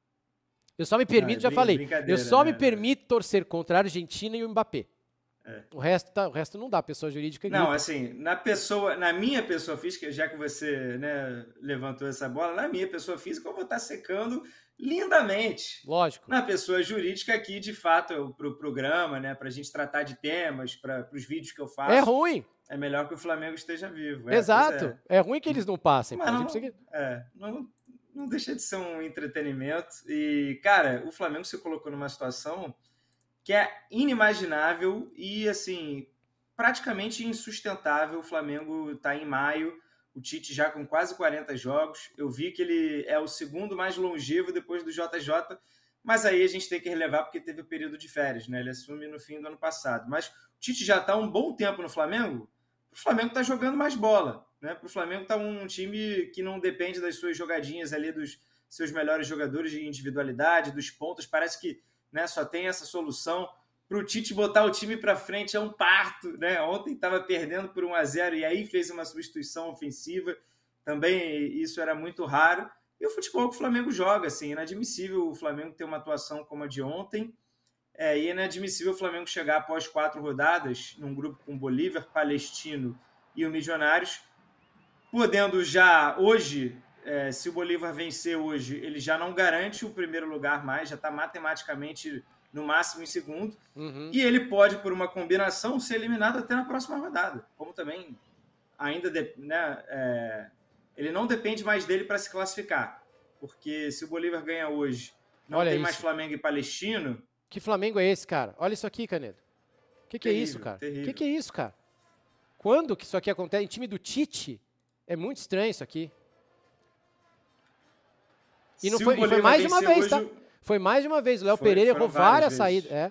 Eu só me permito, Não, é já falei, eu só né? me permito torcer contra a Argentina e o Mbappé. É. O, resto tá, o resto não dá, pessoa jurídica. Não, grita. Assim, na pessoa, na minha pessoa física, já que você né, levantou essa bola, na minha pessoa física eu vou estar secando lindamente. Lógico. Na pessoa jurídica aqui, de fato, para o programa, né, para a gente tratar de temas, para os vídeos que eu faço. É ruim. É melhor que o Flamengo esteja vivo. É, Exato. É. é ruim que eles não passem. Mas não, que... é, não, não deixa de ser um entretenimento. E, cara, o Flamengo se colocou numa situação que é inimaginável e, assim, praticamente insustentável. O Flamengo está em maio, o Tite já com quase quarenta jogos. Eu vi que ele é o segundo mais longevo depois do J J, mas aí a gente tem que relevar porque teve o período de férias, né? Ele assume no fim do ano passado. Mas o Tite já está um bom tempo no Flamengo. o Flamengo está jogando mais bola, né? Para o Flamengo está um time que não depende das suas jogadinhas ali, dos seus melhores jogadores de individualidade, dos pontos, parece que, né, só tem essa solução. Para o Tite botar o time para frente é um parto, né? Ontem estava perdendo por um a zero e aí fez uma substituição ofensiva, também isso era muito raro. E o futebol que o Flamengo joga, assim, inadmissível o Flamengo ter uma atuação como a de ontem, é, e é inadmissível o Flamengo chegar após quatro rodadas num grupo com Bolívar, Palestino e o Milionários, podendo já hoje, é, se o Bolívar vencer hoje, ele já não garante o primeiro lugar mais, já está matematicamente no máximo em segundo, uhum. E ele pode, por uma combinação, ser eliminado até na próxima rodada, como também ainda, de, né, é, ele não depende mais dele para se classificar, porque se o Bolívar ganha hoje, não Olha tem isso. mais Flamengo e Palestino. Que Flamengo é esse, cara? Olha isso aqui, Canedo. O que, que é isso, cara? O terrível. que, que é isso, cara? Quando que isso aqui acontece? Em time do Tite, é muito estranho isso aqui. E não foi, e foi mais de uma vez, tá? Foi mais de uma vez. O Léo Pereira errou várias saídas. É.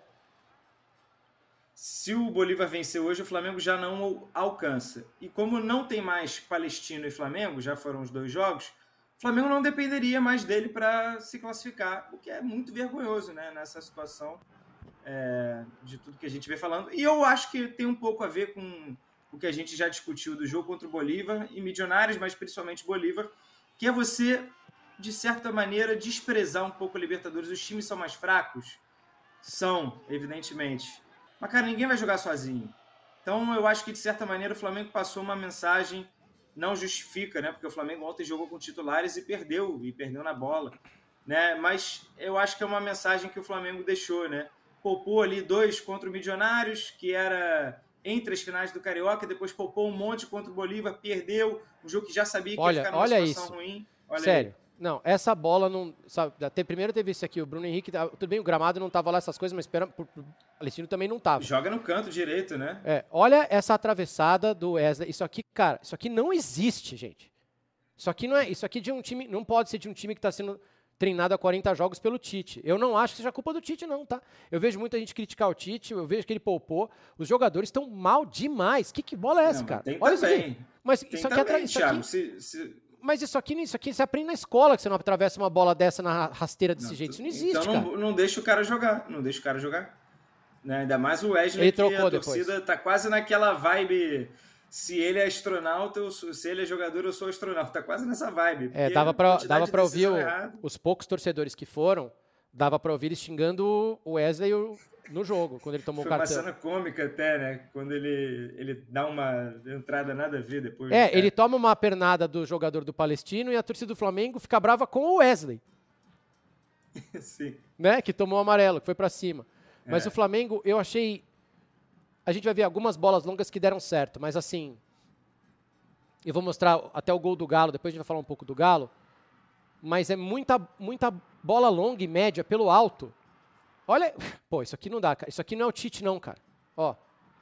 Se o Bolívar vencer hoje, o Flamengo já não alcança. E como não tem mais Palestino e Flamengo, já foram os dois jogos, o Flamengo não dependeria mais dele para se classificar, o que é muito vergonhoso, né, nessa situação, é, de tudo que a gente vem falando. E eu acho que tem um pouco a ver com o que a gente já discutiu do jogo contra o Bolívar e Milionários, mas principalmente Bolívar, que é você, de certa maneira, desprezar um pouco a Libertadores. Os times são mais fracos? São, evidentemente. Mas, cara, ninguém vai jogar sozinho. Então, eu acho que, de certa maneira, o Flamengo passou uma mensagem, não justifica, né? Porque o Flamengo ontem jogou com titulares e perdeu, e perdeu na bola, né? Mas eu acho que é uma mensagem que o Flamengo deixou, né? Poupou ali dois contra o Milionários, que era entre as finais do Carioca, depois poupou um monte contra o Bolívar, perdeu, um jogo que já sabia que olha, ia ficar numa olha situação isso. ruim. Olha Sério. Aí. Não, essa bola não... Sabe, até primeiro teve isso aqui, o Bruno Henrique... Tudo bem, o gramado não tava lá, essas coisas, mas espera, o Palestino também não tava. Joga no canto direito, né? É, olha essa atravessada do Wesley. Isso aqui, cara, isso aqui não existe, gente. Isso aqui não é... Isso aqui de um time... Não pode ser de um time que está sendo treinado há quarenta jogos pelo Tite. Eu não acho que seja culpa do Tite, não, tá? Eu vejo muita gente criticar o Tite, eu vejo que ele poupou. Os jogadores estão mal demais. Que, que bola é essa, não, cara? Tem olha também. Isso aqui. Mas tem isso aqui... também, Atra... isso Thiago, aqui... se... se... Mas isso aqui, isso aqui você aprende na escola, que você não atravessa uma bola dessa na rasteira desse não, jeito. Isso não então existe, então não, cara. não deixa o cara jogar. Não deixa o cara jogar. Né? Ainda mais o Wesley, ele que trocou a depois. torcida tá quase naquela vibe... Se ele é astronauta, eu sou, se ele é jogador, eu sou astronauta. Tá quase nessa vibe. É, dava pra, dava pra ouvir o, errada. os poucos torcedores que foram, dava pra ouvir eles xingando o Wesley no jogo, quando ele tomou Foi o cartão. Foi uma cena cômica até, né? Quando ele, ele dá uma entrada nada a ver depois. É, ele toma uma pernada do jogador do Palestino e a torcida do Flamengo fica brava com o Wesley. Sim. Né? Que tomou o amarelo, que foi pra cima. Mas É. o Flamengo, eu achei... A gente vai ver algumas bolas longas que deram certo, mas assim... Eu vou mostrar até o gol do Galo, depois a gente vai falar um pouco do Galo. Mas é muita, muita bola longa e média pelo alto. Olha... Pô, isso aqui não dá, cara. Isso aqui não é o Tite, não, cara. Ó.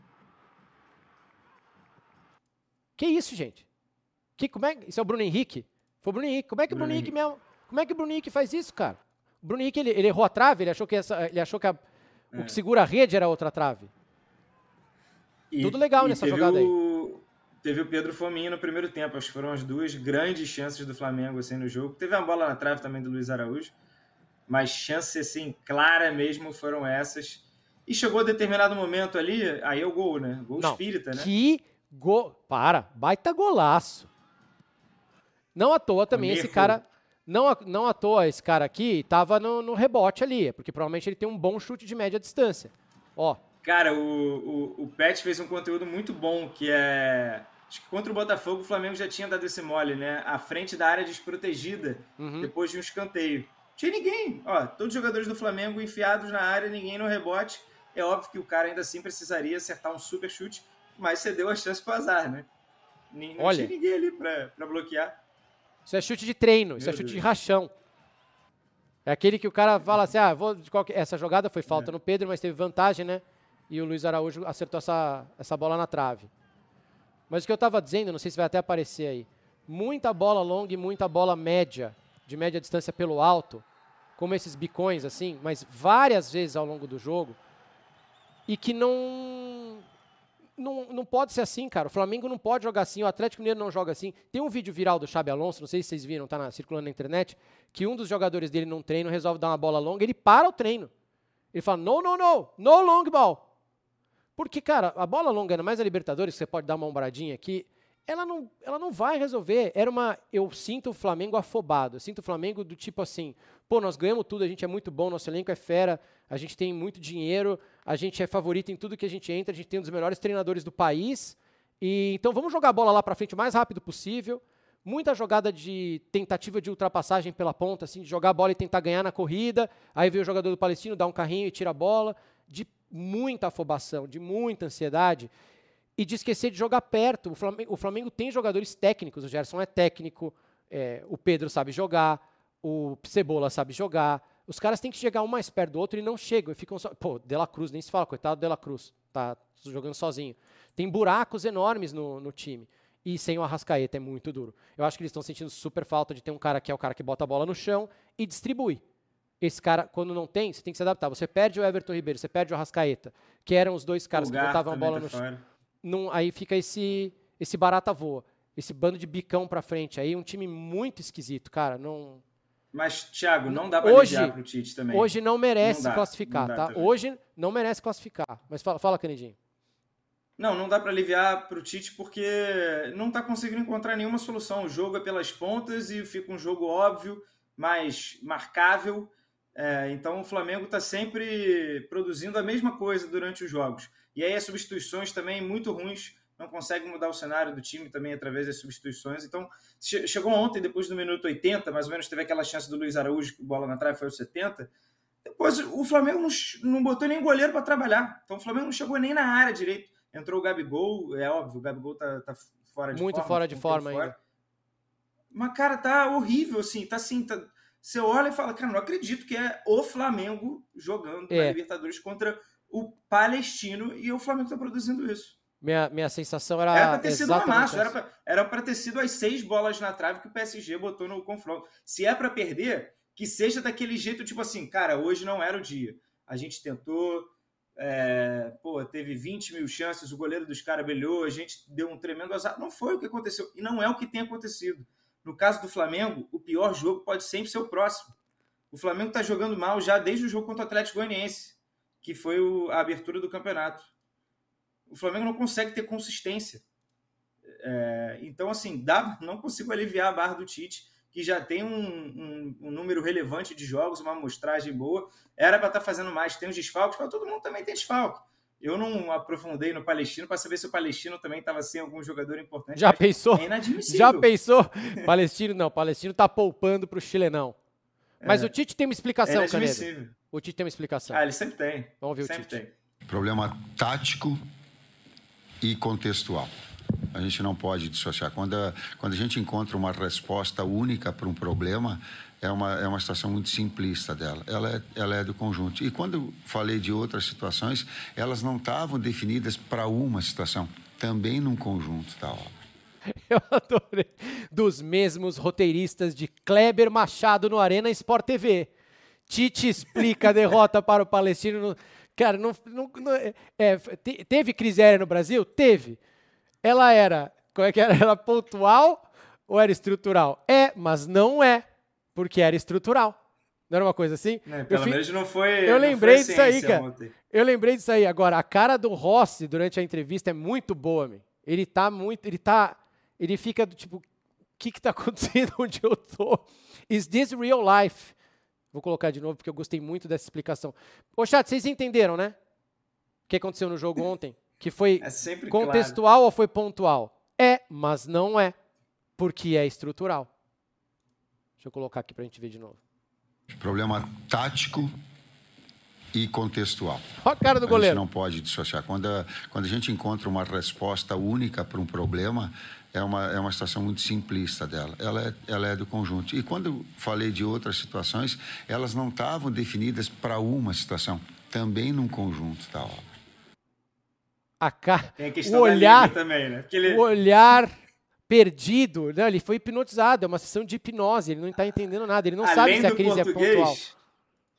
Que isso, gente? Que, como é, isso é o Bruno Henrique? Foi o Bruno Henrique. Como é que o Bruno, Bruno Henrique mesmo... Como é que o Bruno Henrique faz isso, cara? O Bruno Henrique, ele, ele errou a trave, ele achou que, essa, ele achou que a, é. o que segura a rede era outra trave. E, Tudo legal nessa jogada aí. O, teve o Pedro Fominha no primeiro tempo. Acho que foram as duas grandes chances do Flamengo assim, no jogo. Teve uma bola na trave também do Luiz Araújo. Mas chances, assim, clara mesmo foram essas. E chegou a determinado momento ali, aí é o gol, né? Gol Não, espírita, né? Que gol... Para, baita golaço. Não à toa também esse cara... Não, não à toa esse cara aqui estava no, no rebote ali, porque provavelmente ele tem um bom chute de média distância. Ó. Cara, o, o, o Pet fez um conteúdo muito bom, que é... Acho que contra o Botafogo o Flamengo já tinha dado esse mole, né? A frente da área desprotegida, uhum. depois de um escanteio. Tinha ninguém. Ó, todos os jogadores do Flamengo enfiados na área, ninguém no rebote. É óbvio que o cara ainda assim precisaria acertar um super chute, mas cedeu a chance pro azar, né? Não Olha, tinha ninguém ali pra, pra bloquear. Isso é chute de treino, isso Meu é chute Deus. de rachão. É aquele que o cara fala assim, ah, vou de qualquer... essa jogada foi falta é. no Pedro, mas teve vantagem, né? E o Luiz Araújo acertou essa, essa bola na trave. Mas o que eu estava dizendo, não sei se vai até aparecer aí, muita bola longa e muita bola média, de média distância pelo alto, como esses bicões assim, mas várias vezes ao longo do jogo, e que não... não, não pode ser assim, cara. O Flamengo não pode jogar assim, o Atlético Mineiro não joga assim. Tem um vídeo viral do Xabi Alonso, não sei se vocês viram, tá na, circulando na internet, que um dos jogadores dele num treino resolve dar uma bola longa, ele para o treino. Ele fala, no, no, no, no long ball. Porque, cara, a bola longa, ainda mais a Libertadores, que você pode dar uma ombradinha aqui, ela não, ela não vai resolver. Era uma, eu sinto o Flamengo afobado, eu sinto o Flamengo do tipo assim, pô, nós ganhamos tudo, a gente é muito bom, nosso elenco é fera, a gente tem muito dinheiro, a gente é favorito em tudo que a gente entra, a gente tem um dos melhores treinadores do país, e então vamos jogar a bola lá pra frente o mais rápido possível. Muita jogada de tentativa de ultrapassagem pela ponta, assim, de jogar a bola e tentar ganhar na corrida, aí vem o jogador do Palestino, dá um carrinho e tira a bola, de muita afobação, de muita ansiedade, e de esquecer de jogar perto. O Flamengo, o Flamengo tem jogadores técnicos, o Gerson é técnico, é, o Pedro sabe jogar, o Cebola sabe jogar, os caras têm que chegar um mais perto do outro e não chegam, e ficam só... Pô, De La Cruz, nem se fala, coitado do De La Cruz, tá jogando sozinho. Tem buracos enormes no, no time. E sem o Arrascaeta é muito duro. Eu acho que eles estão sentindo super falta de ter um cara que é o cara que bota a bola no chão e distribui. Esse cara, quando não tem, você tem que se adaptar. Você perde o Everton Ribeiro, você perde o Arrascaeta, que eram os dois caras que botavam a bola no chão. Num, aí fica esse, esse barata voa, esse bando de bicão pra frente. Aí um time muito esquisito, cara. Não... Mas, Thiago, não dá pra hoje, aliviar pro Tite também. Hoje não merece não dá, classificar, não tá? também. Hoje não merece classificar. Mas fala, fala Canidinho. Não, não dá para aliviar para o Tite porque não está conseguindo encontrar nenhuma solução. O jogo é pelas pontas e fica um jogo óbvio, mais marcável. É, então o Flamengo está sempre produzindo a mesma coisa durante os jogos. E aí as substituições também muito ruins, não consegue mudar o cenário do time também através das substituições. Então che- chegou ontem, depois do minuto oitenta, mais ou menos teve aquela chance do Luiz Araújo, que bola na trave foi aos setenta. Depois o Flamengo não, não botou nem goleiro para trabalhar. Então o Flamengo não chegou nem na área direito. Entrou o Gabigol, é óbvio, o Gabigol tá, tá fora de Muito forma. Muito fora de um forma fora. ainda. Mas, cara, tá horrível, assim, tá assim, tá... Você olha e fala, cara, não acredito que é o Flamengo jogando É. na Libertadores contra o Palestino e o Flamengo tá produzindo isso. Minha, minha sensação era Era pra ter sido um exatamente amasso, essa. era pra, era pra ter sido as seis bolas na trave que o P S G botou no confronto. Se é pra perder, que seja daquele jeito, tipo assim, cara, hoje não era o dia. A gente tentou... É, pô, teve vinte mil chances, o goleiro dos caras brilhou, a gente deu um tremendo azar. Não foi o que aconteceu, e não é o que tem acontecido. No caso do Flamengo, o pior jogo pode sempre ser o próximo. O Flamengo está jogando mal já desde o jogo contra o Atlético Goianiense, que foi o, a abertura do campeonato. O Flamengo não consegue ter consistência. É, então, assim, dá, não consigo aliviar a barra do Tite, que já tem um, um, um número relevante de jogos, uma amostragem boa. Era para estar fazendo mais, tem os desfalques, mas todo mundo também tem desfalque. Eu não aprofundei no Palestino para saber se o Palestino também estava sem algum jogador importante. Já pensou? É inadmissível. Já pensou? Palestino não, Palestino tá poupando pro chilenão. Mas É. o Tite tem uma explicação, É Canedo. inadmissível. O Tite tem uma explicação. Ah, ele sempre tem. Vamos ver o sempre Tite. tem. Problema tático e contextual. A gente não pode dissociar. Quando a, quando a gente encontra uma resposta única para um problema, é uma, é uma situação muito simplista dela. Ela é, ela é do conjunto. E quando eu falei de outras situações, elas não estavam definidas para uma situação, também num conjunto da obra. Eu adorei. Dos mesmos roteiristas de Kleber Machado no Arena Sport T V. Tite explica a derrota para o Palestino. No... Cara, não, não, não, é, te, teve crise aérea no Brasil? Teve. Ela era, como é que era? Era pontual ou era estrutural? É, mas não é, porque era estrutural. Não era uma coisa assim? É, pelo fi... menos não foi. Eu não lembrei foi disso aí, cara. ontem. Eu lembrei disso aí. Agora, a cara do Rossi durante a entrevista é muito boa, meu. Ele tá muito. Ele tá. Ele fica do tipo, o que que tá acontecendo onde eu tô? Is this real life? Vou colocar de novo porque eu gostei muito dessa explicação. Ô, chat, vocês entenderam, né? O que aconteceu no jogo ontem? Que foi É sempre contextual claro. ou foi pontual? É, mas não é, porque é estrutural. Deixa eu colocar aqui pra gente ver de novo. Problema tático e contextual. Olha a cara do A goleiro. gente não pode dissociar. Quando a, quando a gente encontra uma resposta única para um problema, é uma, é uma situação muito simplista dela. Ela é, ela é do conjunto. E quando eu falei de outras situações, elas não estavam definidas para uma situação, também num conjunto da obra. A cara, Tem a questão o da olhar, liga também, né? Porque ele... o olhar perdido, né? Ele foi hipnotizado, é uma sessão de hipnose, ele não está entendendo nada, ele não Além sabe se a do crise português, é pontual.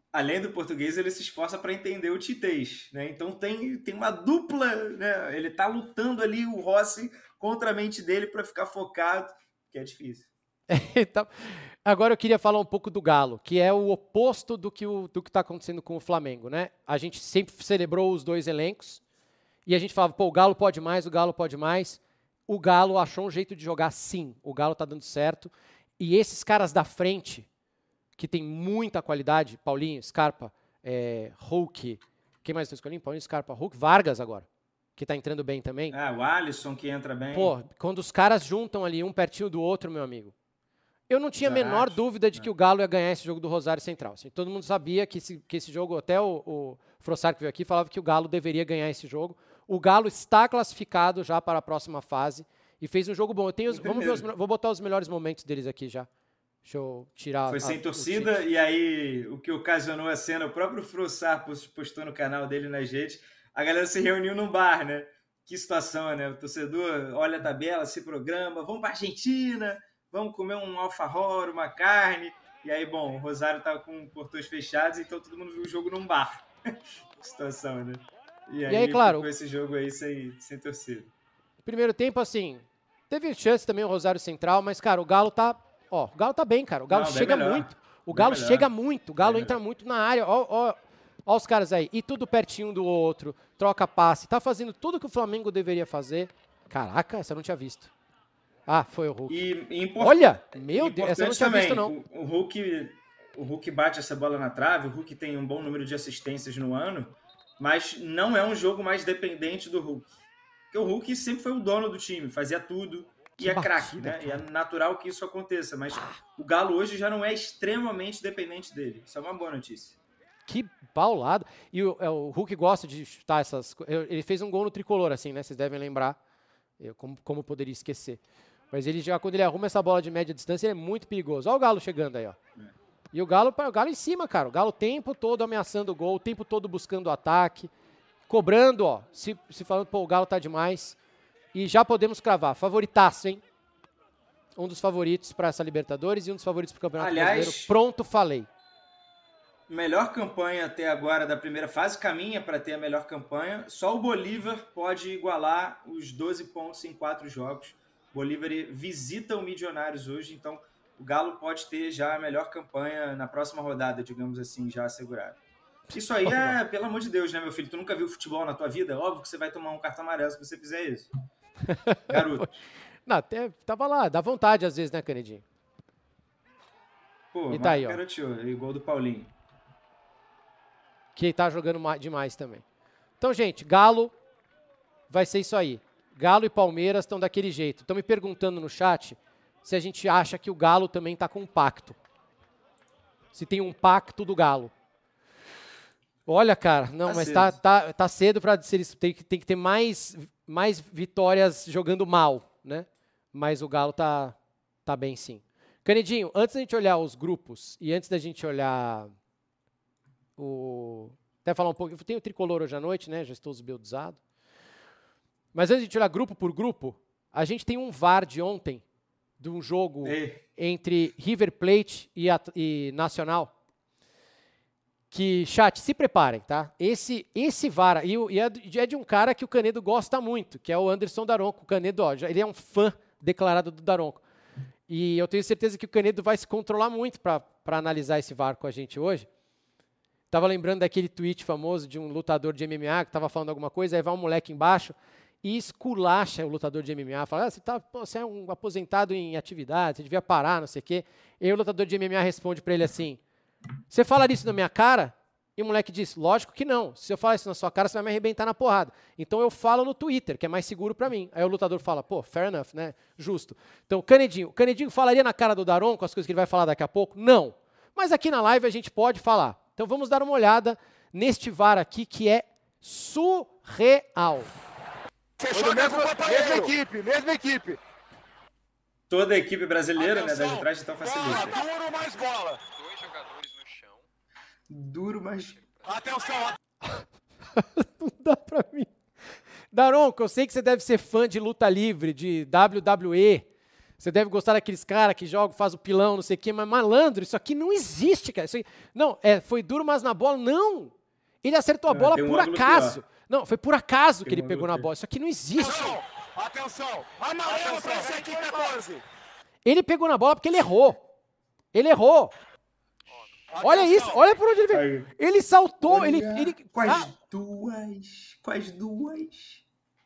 além do português, ele se esforça para entender o titez, né? Então tem, tem uma dupla, né? Ele tá lutando ali, o Rossi, contra a mente dele para ficar focado, que é difícil. Então, agora eu queria falar um pouco do Galo, que é o oposto do que o, do que está acontecendo com o Flamengo, né? A gente sempre celebrou os dois elencos e a gente falava, pô, o Galo pode mais, o Galo pode mais. O Galo achou um jeito de jogar sim, o Galo tá dando certo. E esses caras da frente, que tem muita qualidade, Paulinho, Scarpa, é, Hulk, quem mais está escolhendo? Paulinho, Scarpa, Hulk, Vargas agora, que tá entrando bem também. Ah, o Alisson que entra bem. Pô, quando os caras juntam ali um pertinho do outro, meu amigo, eu não tinha a menor dúvida de que o Galo ia ganhar esse jogo do Rosário Central. Assim, todo mundo sabia que esse, que esse jogo, até o, o Frossard que veio aqui, falava que o Galo deveria ganhar esse jogo. O Galo está classificado já para a próxima fase e fez um jogo bom. Eu tenho os, vamos ver os, vou botar os melhores momentos deles aqui já. Deixa eu tirar... Foi a, sem torcida e aí o que ocasionou a cena, o próprio Frossard postou no canal dele nas redes, a galera se reuniu num bar, né? Que situação, né? O torcedor olha a tabela, se programa, vamos para a Argentina, vamos comer um alfajor, uma carne. E aí, bom, o Rosário tava com portões fechados, então todo mundo viu o jogo num bar. Que situação, né? E aí, e aí claro, ficou esse jogo aí sem, sem torcida. Primeiro tempo, assim, teve chance também o Rosário Central, mas, cara, o Galo tá... Ó, o Galo tá bem, cara. O Galo Não, chega melhor. muito. O Galo bem chega melhor. muito. O Galo bem entra melhor. muito na área. Ó, ó, ó os caras aí. E tudo pertinho do outro. Troca passe. Tá fazendo tudo que o Flamengo deveria fazer. Caraca, essa eu não tinha visto. Ah, foi o Hulk. E, e import... Olha, meu Deus, essa eu não tinha também, visto, não. O, o, Hulk, o Hulk bate essa bola na trave. O Hulk tem um bom número de assistências no ano. Mas não é um jogo mais dependente do Hulk. Porque o Hulk sempre foi o dono do time. Fazia tudo. E é craque, né? E é natural que isso aconteça. Mas o Galo hoje já não é extremamente dependente dele. Isso é uma boa notícia. Que paulado. E o, é, o Hulk gosta de chutar essas coisas. Ele fez um gol no tricolor, assim, né? Vocês devem lembrar. Eu, como, como poderia esquecer. Mas ele já, quando ele arruma essa bola de média distância, ele é muito perigoso. Olha o Galo chegando aí, ó. É. E o Galo, o Galo em cima, cara. O Galo o tempo todo ameaçando o gol, o tempo todo buscando o ataque. Cobrando, ó. Se, se falando, pô, o Galo tá demais. E já podemos cravar. Favoritaço, hein? Um dos favoritos para essa Libertadores e um dos favoritos para o Campeonato Aliás, Brasileiro. Pronto, falei. Melhor campanha até agora da primeira fase. Caminha para ter a melhor campanha. Só o Bolívar pode igualar os doze pontos em quatro jogos. Bolívar visita o Milionários hoje. Então, o Galo pode ter já a melhor campanha na próxima rodada, digamos assim, já assegurada. Isso aí é, pelo amor de Deus, né, meu filho? Tu nunca viu futebol na tua vida? Óbvio que você vai tomar um cartão amarelo se você fizer isso. Garoto. Não, até, tava lá, dá vontade às vezes, né, Canedinho? Pô, e tá aí, ó. Garoteou, igual do Paulinho. Que tá jogando demais também. Então, gente, Galo vai ser isso aí. Galo e Palmeiras estão daquele jeito. Estão me perguntando no chat se a gente acha que o Galo também tá com um pacto. Se tem um pacto do Galo. Olha, cara, não, tá mas cedo. Tá, tá, tá cedo para ser isso. Tem que, tem que ter mais, mais vitórias jogando mal, né? Mas o Galo tá, tá bem, sim. Canedinho, antes da gente olhar os grupos e antes da gente olhar o... Até falar um pouco... Eu tenho o Tricolor hoje à noite, né? Já estou esbeluzado. Mas antes de a gente olhar grupo por grupo, a gente tem um V A R de ontem, de um jogo Ei. entre River Plate e, e Nacional. Que, chat, se preparem, tá? Esse, esse V A R, e, e é de um cara que o Canedo gosta muito, que é o Anderson Daronco. O Canedo, ó, ele é um fã declarado do Daronco. E eu tenho certeza que o Canedo vai se controlar muito para analisar esse V A R com a gente hoje. Tava lembrando daquele tweet famoso de um lutador de M M A que tava falando alguma coisa, aí vai um moleque embaixo e esculacha o lutador de M M A, fala, ah, você, tá, pô, você é um aposentado em atividade, você devia parar, não sei o quê. E aí o lutador de M M A responde para ele assim, você falaria isso na minha cara? E o moleque diz, lógico que não. Se eu falar isso na sua cara, você vai me arrebentar na porrada. Então eu falo no Twitter, que é mais seguro pra mim. Aí o lutador fala, pô, fair enough, né? Justo. Então, Canedinho, o Canedinho falaria na cara do Daron com as coisas que ele vai falar daqui a pouco? Não. Mas aqui na live a gente pode falar. Então vamos dar uma olhada neste V A R aqui, que é surreal. Fechou a mesma equipe, mesma equipe. Toda a equipe brasileira, atenção, né, da arbitragem, então facilita. Bola, duro mais bola. Dois jogadores no chão. Duro, mas... Atenção. Não dá pra mim. Daronco, eu sei que você deve ser fã de luta livre, de W W E. Você deve gostar daqueles caras que jogam, faz o pilão, não sei o quê, mas malandro, isso aqui não existe, cara. Isso aqui, não, é, foi duro, mas na bola, não. Ele acertou a Não, bola tem um por ângulo acaso. pior. Não, foi por acaso Tem que ele um pegou ângulo na pior. bola. Isso aqui não existe. Atenção! Atenção! Amarelo pra esse aqui, quatorze! Ele pegou na bola porque ele errou. Ele errou. Olha isso, olha por onde ele veio. Aí. Ele saltou, Olha, ele... ele Quais ah, duas? Quais duas?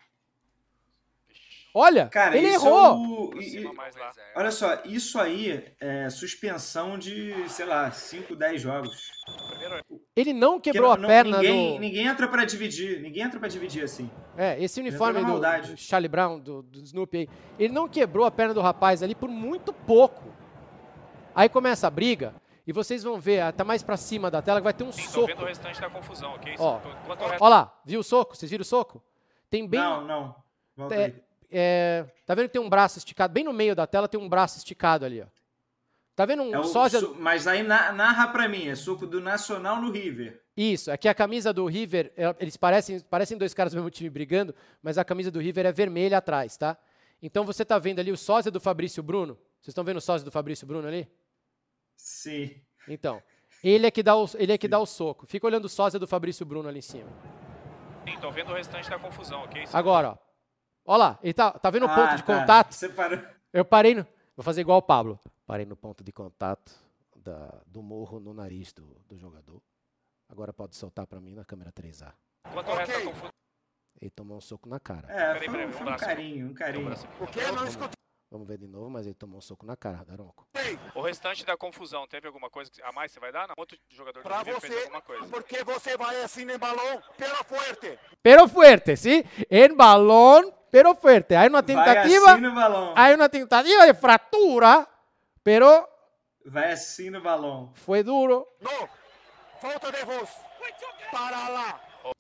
olha, Cara, ele isso errou. é o... e- Cima e- mais lá. Olha só, isso aí é suspensão de, sei lá, cinco, dez jogos. Primeiro, Ele não Porque quebrou não- a não- perna ninguém, do... ninguém entra pra dividir, ninguém entra pra dividir assim. É, esse uniforme Entrou na do, maldade. do Charlie Brown, do, do Snoopy aí, ele não quebrou a perna do rapaz ali por muito pouco. Aí começa a briga, e vocês vão ver, ah, tá mais pra cima da tela, que vai ter um sim, tô soco. vendo o restante da confusão, ok? Ó, Enquanto o resto- Ó lá, viu o soco? Vocês viram o soco? Tem bem... Não, não. Volta É, aí. é, tá vendo que tem um braço esticado? Bem no meio da tela tem um braço esticado ali, ó. Tá vendo um É o sósia... so- Mas aí na- narra pra mim, é soco do Nacional no River. Isso, aqui a camisa do River, ela- eles parecem, parecem dois caras do mesmo time brigando, mas a camisa do River é vermelha atrás, tá? Então você tá vendo ali o sósia do Fabrício Bruno? Vocês estão vendo o sósia do Fabrício Bruno ali? Sim. Então, ele é que dá o, ele é que dá o soco. Fica olhando o sósia do Fabrício Bruno ali em cima. Sim, tô vendo o restante da confusão, ok? Agora, ó. Ó lá, ele tá, tá vendo o ponto Ah, de tá. contato? Você parou. Eu parei no... Vou fazer igual o Pablo. Parei no ponto de contato da, do morro no nariz do, do jogador. Agora pode soltar pra mim na câmera três A. Enquanto o resto da Ok. confusão... Ele tomou um soco na cara. É, Peraí, foi, peraí, um- um foi um braço. carinho, um carinho. O que? Não escutei. Vamos ver de novo, mas ele tomou um soco na cara, Daronco. O restante da confusão, teve alguma coisa a mais que você vai dar? Não, outro jogador do Pra River fez você, alguma coisa. porque você vai assim em balão, pela fuerte. Pero fuerte, ¿sí? En balón, pero fuerte. Hay una Vai tentativa, assim no balão. hay una tentativa de fractura, pero Vai assim no balão. fue duro. Não, falta de voz. Para lá.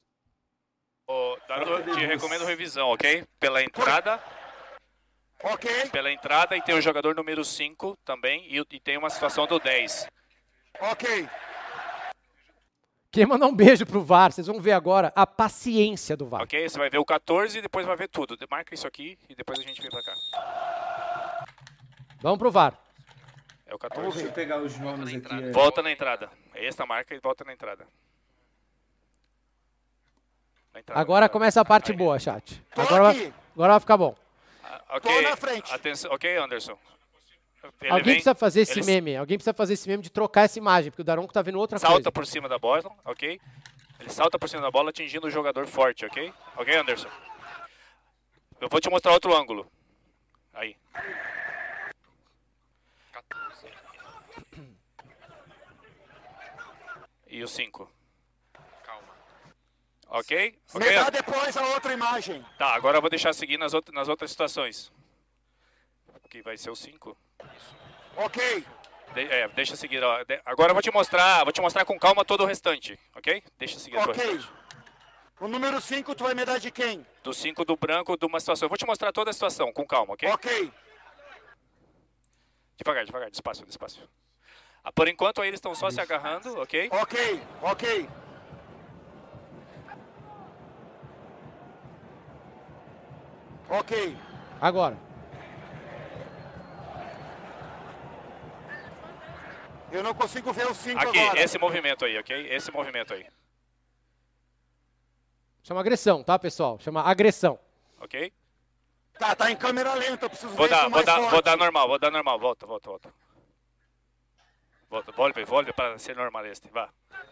Ô, Daru, Falta de te luz. recomendo revisão, ok? Pela entrada, Ok, pela entrada e tem o jogador número cinco também e, e tem uma situação do dez. ok. Queria mandar um beijo pro V A R. Vocês vão ver agora a paciência do V A R. Ok? Você vai ver o quatorze e depois vai ver tudo. Marca isso aqui e depois a gente vem pra cá. Vamos pro V A R. É o Deixa quatorze. eu pegar os nomes aqui. Volta na entrada. É esta marca e volta na entrada. Na entrada, Agora na entrada. começa a parte Aí. boa, chat. Tô Agora vai, aqui. agora vai ficar bom. Ah, ok. Tô na frente. Atenção, ok, Anderson. Ele Alguém vem, precisa fazer esse ele meme. Alguém precisa fazer esse meme de trocar essa imagem, porque o Daronco tá vendo outra salta coisa. por cima da bola, ok? Ele salta por cima da bola atingindo o jogador forte, ok? Ok, Anderson? Eu vou te mostrar outro ângulo. Aí. E o cinco. Calma. Ok? Ok? Me dá depois a outra imagem. Tá, agora eu vou deixar seguir nas, out nas outras situações. Que vai ser o cinco. Ok, De é, deixa seguir. Ó. De agora eu vou te mostrar, vou te mostrar com calma todo o restante, ok? Deixa seguir todo o ok. restante. O número cinco tu vai me dar de quem? Do cinco do branco, de uma situação. Eu vou te mostrar toda a situação, com calma, ok? Ok, Devagar, devagar, despacio, despacio. Ah, por enquanto aí eles estão só se agarrando, ok? ok, ok. Ok, Agora. eu não consigo ver o cinco Aqui, agora. esse movimento aí, ok? Esse movimento aí, Chama agressão, tá, pessoal? Chama agressão. ok? Tá, tá em câmera lenta, eu preciso Vou ver dar, isso vou mais dar, forte. vou dar normal, vou dar normal, volta, volta, volta. Volta, volve, volve para ser normal este, vá.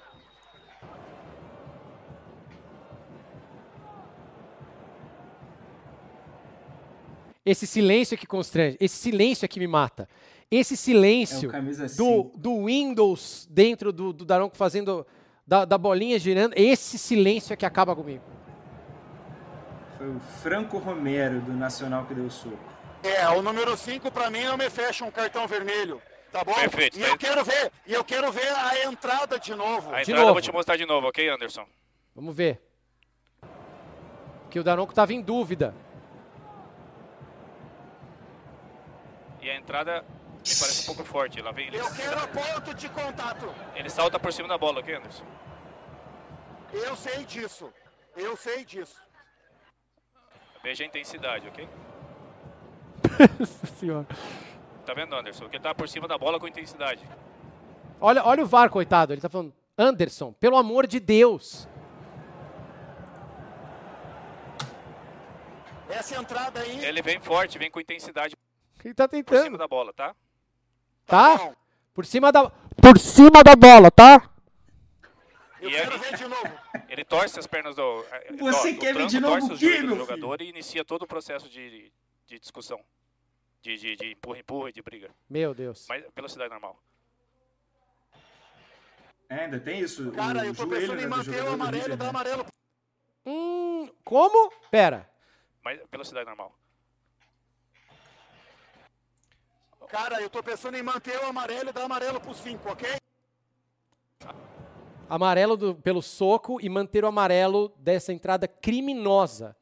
Esse silêncio é que constrange. Esse silêncio é que me mata. Esse É silêncio o camisa do, cinco. do Windows dentro do, do Daronco fazendo da, da bolinha girando. Esse silêncio é que acaba comigo. Foi o Franco Romero do Nacional que deu o soco. É, o número cinco pra mim eu me fecho um cartão vermelho, tá bom? Perfeito, E tá eu aí. quero ver, e eu quero ver a entrada de novo. A De entrada eu vou novo. te mostrar de novo, ok, Anderson? Vamos ver. Que o Daronco estava em dúvida. E a entrada me parece um pouco forte. Lá vem ele. Eu quero ponto de contato. Ele salta por cima da bola, ok, Anderson? Eu sei disso. Eu sei disso. Veja a intensidade, ok? Nossa senhora. Tá vendo, Anderson? Que ele tá por cima da bola com intensidade. Olha, olha o V A R, coitado. Ele tá falando, Anderson, pelo amor de Deus. Essa entrada aí... Ele vem forte, vem com intensidade Ele tá por cima tentando. da bola, tá? Tá? bom. Por cima da... Por cima da bola, tá? Eu E quero ele- ver de novo. Ele torce as pernas do... Você do, quer do ver de tranco, novo torce o os quê, joelhos meu do jogador e inicia todo o processo de, de discussão. De, de, de empurra-empurra e de briga. Meu Deus. Mas velocidade normal. É, ainda tem isso. Cara, o eu tô joelho, pensando né, em do manter jogador o do amarelo, River, dar né? amarelo. Hum, como? Pera. Mas velocidade normal. Cara, eu tô pensando em manter o amarelo e dar amarelo pro cinco, ok? Amarelo do- pelo soco e manter o amarelo dessa entrada criminosa.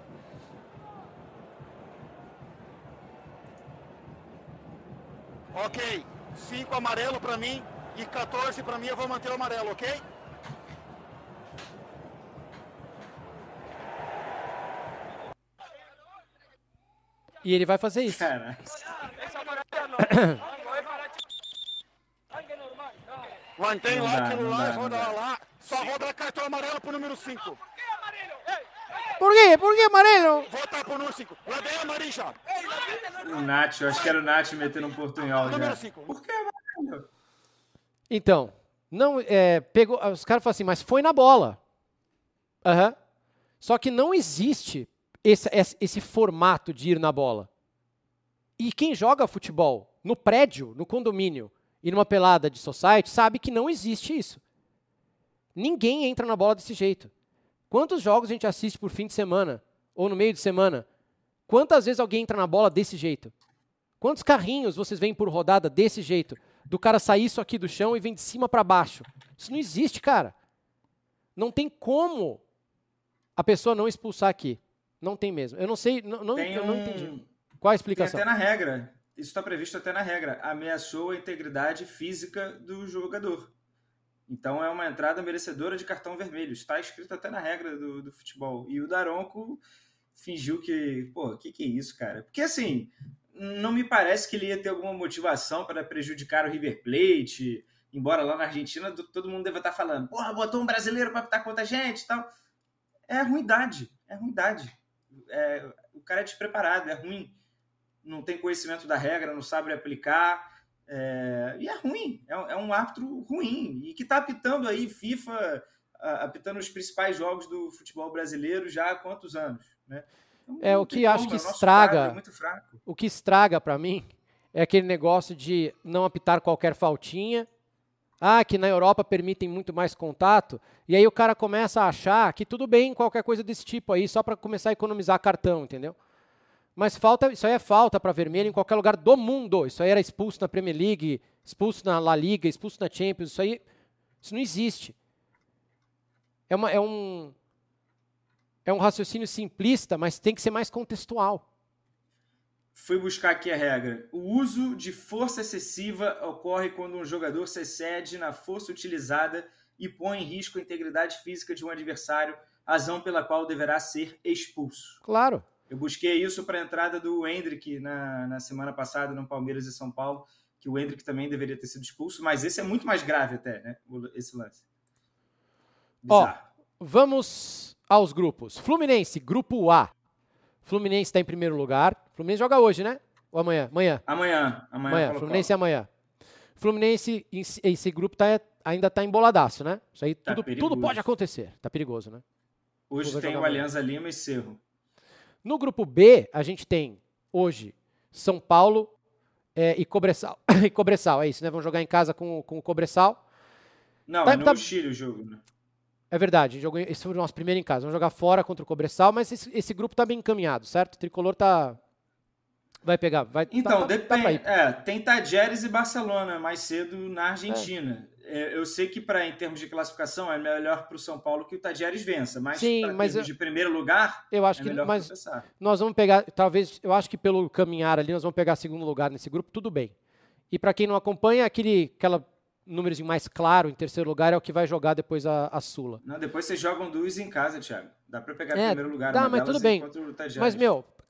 Ok. cinco amarelo pra mim e quatorze pra mim, eu vou manter o amarelo, ok? E ele vai fazer isso. Cara, Mantém Não lá dá, aquilo não lá, dá, eu vou não dar dá. lá. Só vou dar cartão amarelo pro número cinco. Por quê? Por que amarelo? Vou dar pro número cinco. Lá vem a Marija. o Nath, eu acho que era o Nath metendo um portunhol já. Número cinco. Por que, mano? Então, não, é, pegou, os caras falam assim, mas foi na bola. Aham. Só que não existe esse, esse, esse formato de ir na bola. E quem joga futebol no prédio, no condomínio e numa pelada de society sabe que não existe isso. Ninguém entra na bola desse jeito. Quantos jogos a gente assiste por fim de semana ou no meio de semana? Quantas vezes alguém entra na bola desse jeito? Quantos carrinhos vocês veem por rodada desse jeito? Do cara sair isso aqui do chão e vem de cima para baixo. Isso não existe, cara. Não tem como a pessoa não expulsar aqui. Não tem mesmo. Eu não sei, não, não, Tem eu não um- entendi. Qual a Tem explicação? até na regra. Isso está previsto até na regra. Ameaçou a integridade física do jogador. Então é uma entrada merecedora de cartão vermelho. Está escrito até na regra do, do futebol. E o Daronco fingiu que... Pô, o que, que é isso, cara? Porque assim, não me parece que ele ia ter alguma motivação para prejudicar o River Plate. Embora lá na Argentina todo mundo deva estar falando, porra, botou um brasileiro para apitar contra a gente e tal. É ruindade. É ruindade. É, o cara é despreparado, é ruim. Não tem conhecimento da regra, não sabe aplicar, é, e é ruim, é, é um árbitro ruim, e que está apitando aí FIFA, a, apitando os principais jogos do futebol brasileiro já há quantos anos, né? Então, É, não o que tem acho como, que o nosso estraga- quadro é muito fraco. O que estraga pra mim é aquele negócio de não apitar qualquer faltinha. Ah, que na Europa permitem muito mais contato. E aí o cara começa a achar que tudo bem qualquer coisa desse tipo aí, só para começar a economizar cartão, entendeu? Mas falta, isso aí é falta para vermelho em qualquer lugar do mundo. Isso aí era expulso na Premier League, expulso na La Liga, expulso na Champions. Isso aí, isso não existe. É, uma, é um, é um raciocínio simplista, mas tem que ser mais contextual. Fui buscar aqui a regra. O uso de força excessiva ocorre quando um jogador se excede na força utilizada e põe em risco a integridade física de um adversário, razão pela qual deverá ser expulso. Claro. Eu busquei isso para a entrada do Endrick na, na semana passada no Palmeiras e São Paulo, que o Endrick também deveria ter sido expulso, mas esse é muito mais grave até, né? Esse lance. Ó, Bizarro. vamos aos grupos. Fluminense, grupo A. Fluminense está em primeiro lugar. Fluminense joga hoje, né? Ou amanhã? Amanhã. Amanhã. Amanhã. Amanhã. Colo-Colo. Fluminense é amanhã. Fluminense, esse, esse grupo tá, ainda está emboladaço, né? Isso aí Tá tudo, perigoso. tudo pode acontecer. Tá perigoso, né? Hoje Vai tem jogar o amanhã. Alianza Lima e Cerro. No grupo B, a gente tem hoje São Paulo é, e Cobressal. e Cobressal, é isso, né? Vão jogar em casa com, com o Cobressal. Não, Tá- é no tá- Chile o jogo, né? É verdade, jogo, esse foi o nosso primeiro em casa. Vamos jogar fora contra o Cobressal, mas esse, esse grupo tá bem encaminhado, certo? O Tricolor tá... Vai pegar, vai... Então, tá, tá, tá pra depende. ir. É, tem Tajeres e Barcelona mais cedo na Argentina. É, eu sei que, pra, em termos de classificação, é melhor para o São Paulo que o Tajeres vença, mas Sim, para mas termos eu- de primeiro lugar, Eu acho é que... melhor Mas começar. nós vamos pegar, talvez, eu acho que pelo caminhar ali, nós vamos pegar segundo lugar nesse grupo, tudo bem. E para quem não acompanha, aquele aquela númerozinho mais claro, em terceiro lugar, é o que vai jogar depois a, a Sula. Não, depois vocês jogam duas em casa, Thiago. Dá para pegar É, primeiro lugar. dá, uma mas delas tudo bem. contra o Tajeres. Mas, meu,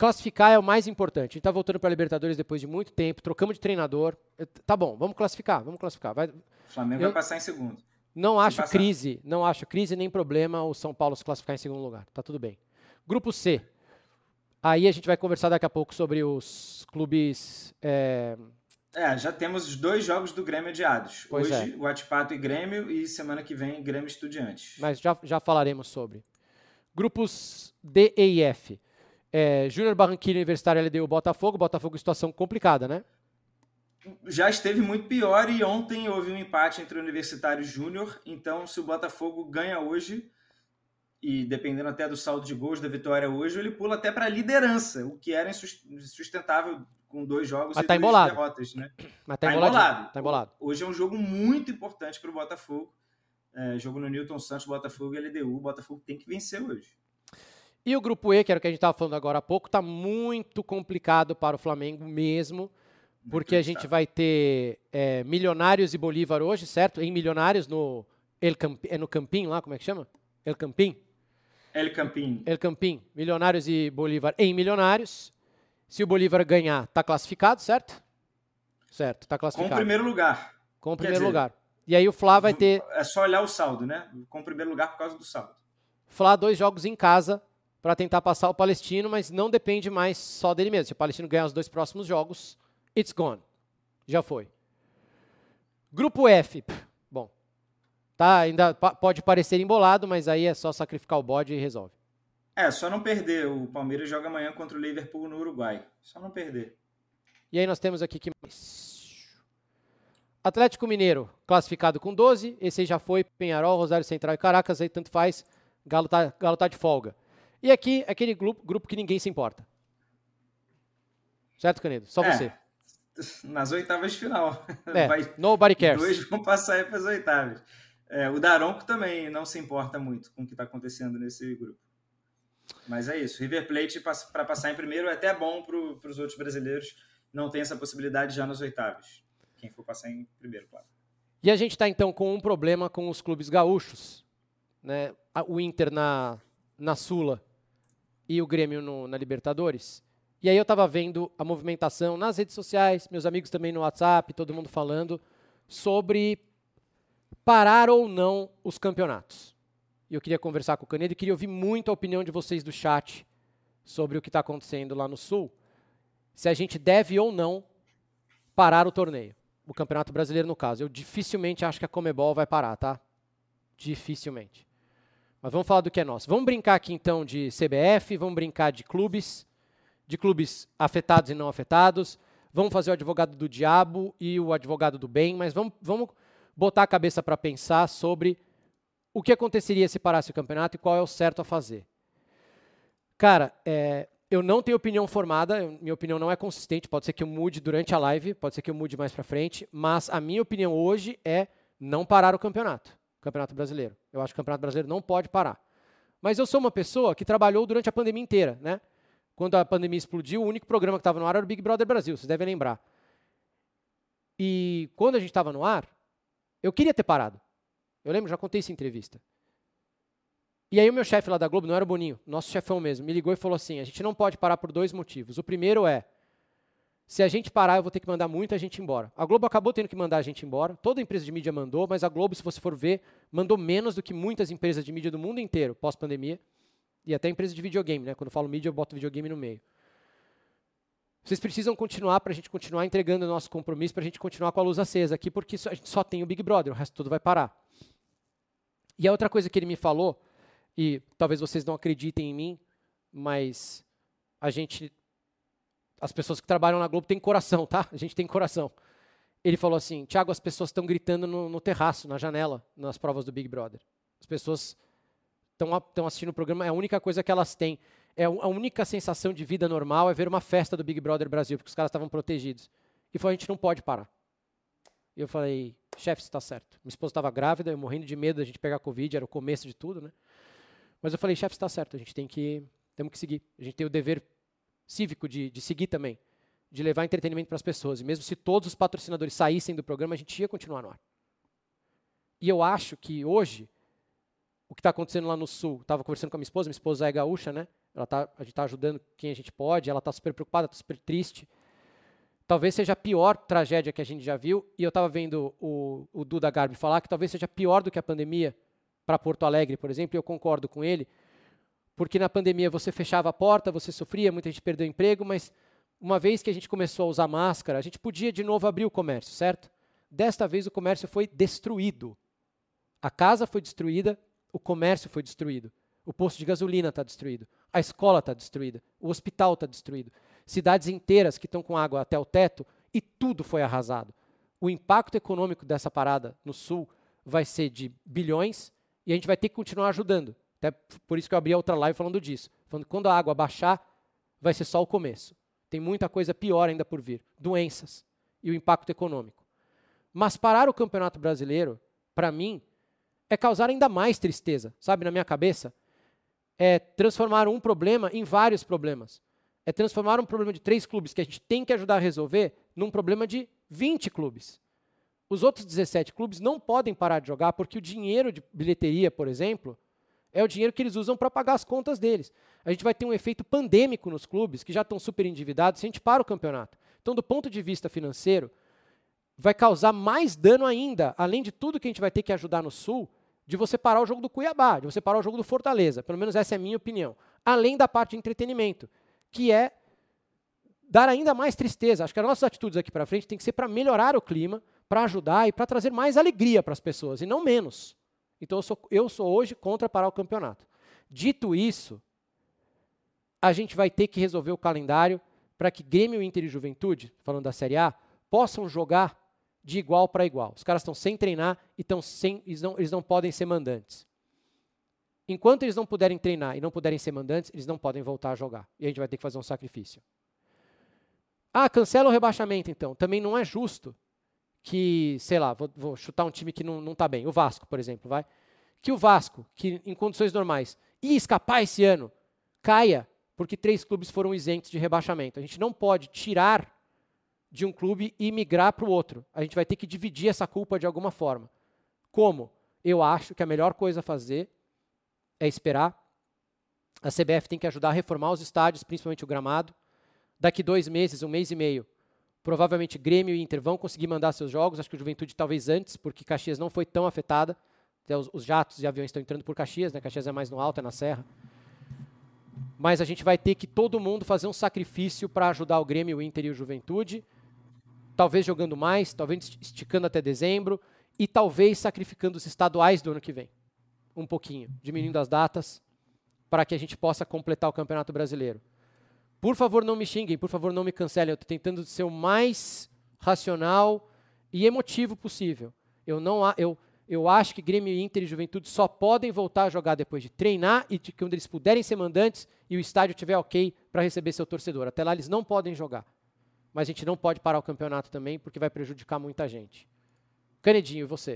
classificar é o mais importante. A gente tá voltando para a Libertadores depois de muito tempo, trocamos de treinador. Tá bom, vamos classificar, vamos classificar. Vai... O Flamengo Eu... vai passar em segundo. Não acho crise, não acho crise nem problema o São Paulo se classificar em segundo lugar. Tá tudo bem. Grupo C. Aí a gente vai conversar daqui a pouco sobre os clubes... É, é já temos os dois jogos do Grêmio adiados. Pois Hoje, é. o Huachipato e Grêmio, e semana que vem, Grêmio Estudiantes. Mas já, já falaremos sobre. Grupos D, E e F. É, Júnior Barranquilla, Universitário, L D U, Botafogo. Botafogo, situação complicada, né? Já esteve muito pior e ontem houve um empate entre o Universitário e o Júnior. Então, se o Botafogo ganha hoje, e dependendo até do saldo de gols da vitória hoje, ele pula até para a liderança, o que era insustentável com dois jogos Mas e tá duas embolado. derrotas. Né? Mas tá, tá embolado. Tá embolado. Hoje é um jogo muito importante para o Botafogo. É, jogo no Newton Santos, Botafogo e L D U. O Botafogo tem que vencer hoje. E o grupo E, que era o que a gente estava falando agora há pouco, tá muito complicado para o Flamengo mesmo, porque a gente vai ter é, Milionários e Bolívar hoje, certo? Em Milionários, no El Camp... é no Campim lá, como é que chama? El Campim? El Campim. El Campim. Milionários e Bolívar em Milionários. Se o Bolívar ganhar, tá classificado, certo? Certo, tá classificado. Com o primeiro lugar. Com o primeiro dizer, lugar. E aí o Fla vai ter... É só olhar o saldo, né? Com o primeiro lugar por causa do saldo. Fla, dois jogos em casa para tentar passar o Palestino, mas não depende mais só dele mesmo. Se o Palestino ganhar os dois próximos jogos, it's gone. Já foi. Grupo F. Bom, tá, ainda pode parecer embolado, mas aí é só sacrificar o bode e resolve. É, só não perder. O Palmeiras joga amanhã contra o Liverpool no Uruguai. Só não perder. E aí nós temos aqui que mais? Atlético Mineiro, classificado com doze. Esse aí já foi. Penharol, Rosário Central e Caracas. Aí tanto faz. Galo tá, Galo tá de folga. E aqui, aquele grupo, grupo que ninguém se importa. Certo, Canedo? Só é, você. Nas oitavas de final. É, Vai, nobody cares. Dois vão passar aí para as oitavas. É, o Daronco também não se importa muito com o que está acontecendo nesse grupo. Mas é isso. River Plate, para passar em primeiro, é até bom para os outros brasileiros. Não tem essa possibilidade já nas oitavas. Quem for passar em primeiro, claro. E a gente está, então, com um problema com os clubes gaúchos. Né? O Inter na, na Sula e o Grêmio no, na Libertadores. E aí eu estava vendo a movimentação nas redes sociais, meus amigos também no WhatsApp, todo mundo falando sobre parar ou não os campeonatos. E eu queria conversar com o Canedo e queria ouvir muito a opinião de vocês do chat sobre o que está acontecendo lá no Sul. Se a gente deve ou não parar o torneio. O Campeonato Brasileiro, no caso. Eu dificilmente acho que a Conmebol vai parar, tá? Dificilmente. Mas vamos falar do que é nosso. Vamos brincar aqui, então, de C B F, vamos brincar de clubes, de clubes afetados e não afetados. Vamos fazer o advogado do diabo e o advogado do bem, mas vamos, vamos botar a cabeça para pensar sobre o que aconteceria se parasse o campeonato e qual é o certo a fazer. Cara, é, eu não tenho opinião formada, eu, minha opinião não é consistente, pode ser que eu mude durante a live, pode ser que eu mude mais para frente, mas a minha opinião hoje é não parar o campeonato, o Campeonato Brasileiro. Eu acho que o Campeonato Brasileiro não pode parar. Mas eu sou uma pessoa que trabalhou durante a pandemia inteira, né? Quando a pandemia explodiu, o único programa que estava no ar era o Big Brother Brasil, vocês devem lembrar. E quando a gente estava no ar, eu queria ter parado. Eu lembro, já contei isso em entrevista. E aí o meu chefe lá da Globo, não era o Boninho, nosso chefão mesmo, me ligou e falou assim, a gente não pode parar por dois motivos. O primeiro é, se a gente parar, eu vou ter que mandar muita gente embora. A Globo acabou tendo que mandar a gente embora, toda empresa de mídia mandou, mas a Globo, se você for ver, mandou menos do que muitas empresas de mídia do mundo inteiro, pós-pandemia, e até empresa de videogame, né? Quando eu falo mídia, eu boto videogame no meio. Vocês precisam continuar para a gente continuar entregando o nosso compromisso, para a gente continuar com a luz acesa aqui, porque a gente só tem o Big Brother, o resto tudo vai parar. E a outra coisa que ele me falou, e talvez vocês não acreditem em mim, mas a gente, as pessoas que trabalham na Globo têm coração, tá? A gente tem coração. Ele falou assim, Thiago, as pessoas estão gritando no, no terraço, na janela, nas provas do Big Brother. As pessoas estão assistindo o programa, é a única coisa que elas têm. É a única sensação de vida normal é ver uma festa do Big Brother Brasil, porque os caras estavam protegidos. E falou, a gente não pode parar. E eu falei, chefe, você está certo. Minha esposa estava grávida, eu morrendo de medo da gente pegar Covid, era o começo de tudo, né? Mas eu falei, chefe, você está certo, a gente tem que, temos que seguir. A gente tem o dever cívico de, de seguir também, de levar entretenimento para as pessoas. E mesmo se todos os patrocinadores saíssem do programa, a gente ia continuar no ar. E eu acho que hoje, o que está acontecendo lá no Sul, estava conversando com a minha esposa, minha esposa é gaúcha, né? ela tá, a gente está ajudando quem a gente pode, ela está super preocupada, está super triste. Talvez seja a pior tragédia que a gente já viu, e eu estava vendo o, o Duda Garbi falar que talvez seja pior do que a pandemia para Porto Alegre, por exemplo, e eu concordo com ele, porque na pandemia você fechava a porta, você sofria, muita gente perdeu o emprego, mas uma vez que a gente começou a usar máscara, a gente podia de novo abrir o comércio, certo? Desta vez o comércio foi destruído. A casa foi destruída, o comércio foi destruído. O posto de gasolina está destruído. A escola está destruída. O hospital está destruído. Cidades inteiras que estão com água até o teto e tudo foi arrasado. O impacto econômico dessa parada no Sul vai ser de bilhões e a gente vai ter que continuar ajudando. Até por isso que eu abri a outra live falando disso. Falando que quando a água baixar, vai ser só o começo. Tem muita coisa pior ainda por vir. Doenças e o impacto econômico. Mas parar o Campeonato Brasileiro, para mim, é causar ainda mais tristeza. Sabe, na minha cabeça? É transformar um problema em vários problemas. É transformar um problema de três clubes que a gente tem que ajudar a resolver num problema de vinte clubes. Os outros dezessete clubes não podem parar de jogar porque o dinheiro de bilheteria, por exemplo, é o dinheiro que eles usam para pagar as contas deles. A gente vai ter um efeito pandêmico nos clubes que já estão super endividados se a gente para o campeonato. Então, do ponto de vista financeiro, vai causar mais dano ainda, além de tudo que a gente vai ter que ajudar no Sul, de você parar o jogo do Cuiabá, de você parar o jogo do Fortaleza. Pelo menos essa é a minha opinião. Além da parte de entretenimento, que é dar ainda mais tristeza. Acho que as nossas atitudes aqui para frente tem que ser para melhorar o clima, para ajudar e para trazer mais alegria para as pessoas, e não menos. Então eu sou, eu sou hoje contra parar o campeonato. Dito isso, a gente vai ter que resolver o calendário para que Grêmio, Inter e Juventude, falando da Série A, possam jogar de igual para igual. Os caras estão sem treinar e estão sem, eles, não, eles não podem ser mandantes. Enquanto eles não puderem treinar e não puderem ser mandantes, eles não podem voltar a jogar. E a gente vai ter que fazer um sacrifício. Ah, cancela o rebaixamento então. Também não é justo que, sei lá, vou, vou chutar um time que não está bem. O Vasco, por exemplo, vai. Que o Vasco, que em condições normais ia escapar esse ano, caia porque três clubes foram isentos de rebaixamento. A gente não pode tirar de um clube e migrar para o outro. A gente vai ter que dividir essa culpa de alguma forma. Como? Eu acho que a melhor coisa a fazer é esperar. A C B F tem que ajudar a reformar os estádios, principalmente o gramado. Daqui dois meses, um mês e meio, provavelmente Grêmio e Inter vão conseguir mandar seus jogos. Acho que o Juventude talvez antes, porque Caxias não foi tão afetada. Até os, os jatos e aviões estão entrando por Caxias, né? Caxias é mais no alto, é na serra. Mas a gente vai ter que todo mundo fazer um sacrifício para ajudar o Grêmio, o Inter e o Juventude. Talvez jogando mais, talvez esticando até dezembro e talvez sacrificando os estaduais do ano que vem. Um pouquinho, diminuindo as datas para que a gente possa completar o Campeonato Brasileiro. Por favor, não me xinguem, por favor, não me cancelem. Eu estou tentando ser o mais racional e emotivo possível. Eu, não, eu, eu acho que Grêmio, Inter e Juventude só podem voltar a jogar depois de treinar e de quando eles puderem ser mandantes e o estádio estiver ok para receber seu torcedor. Até lá eles não podem jogar. Mas a gente não pode parar o campeonato também, porque vai prejudicar muita gente. Canedinho, e você?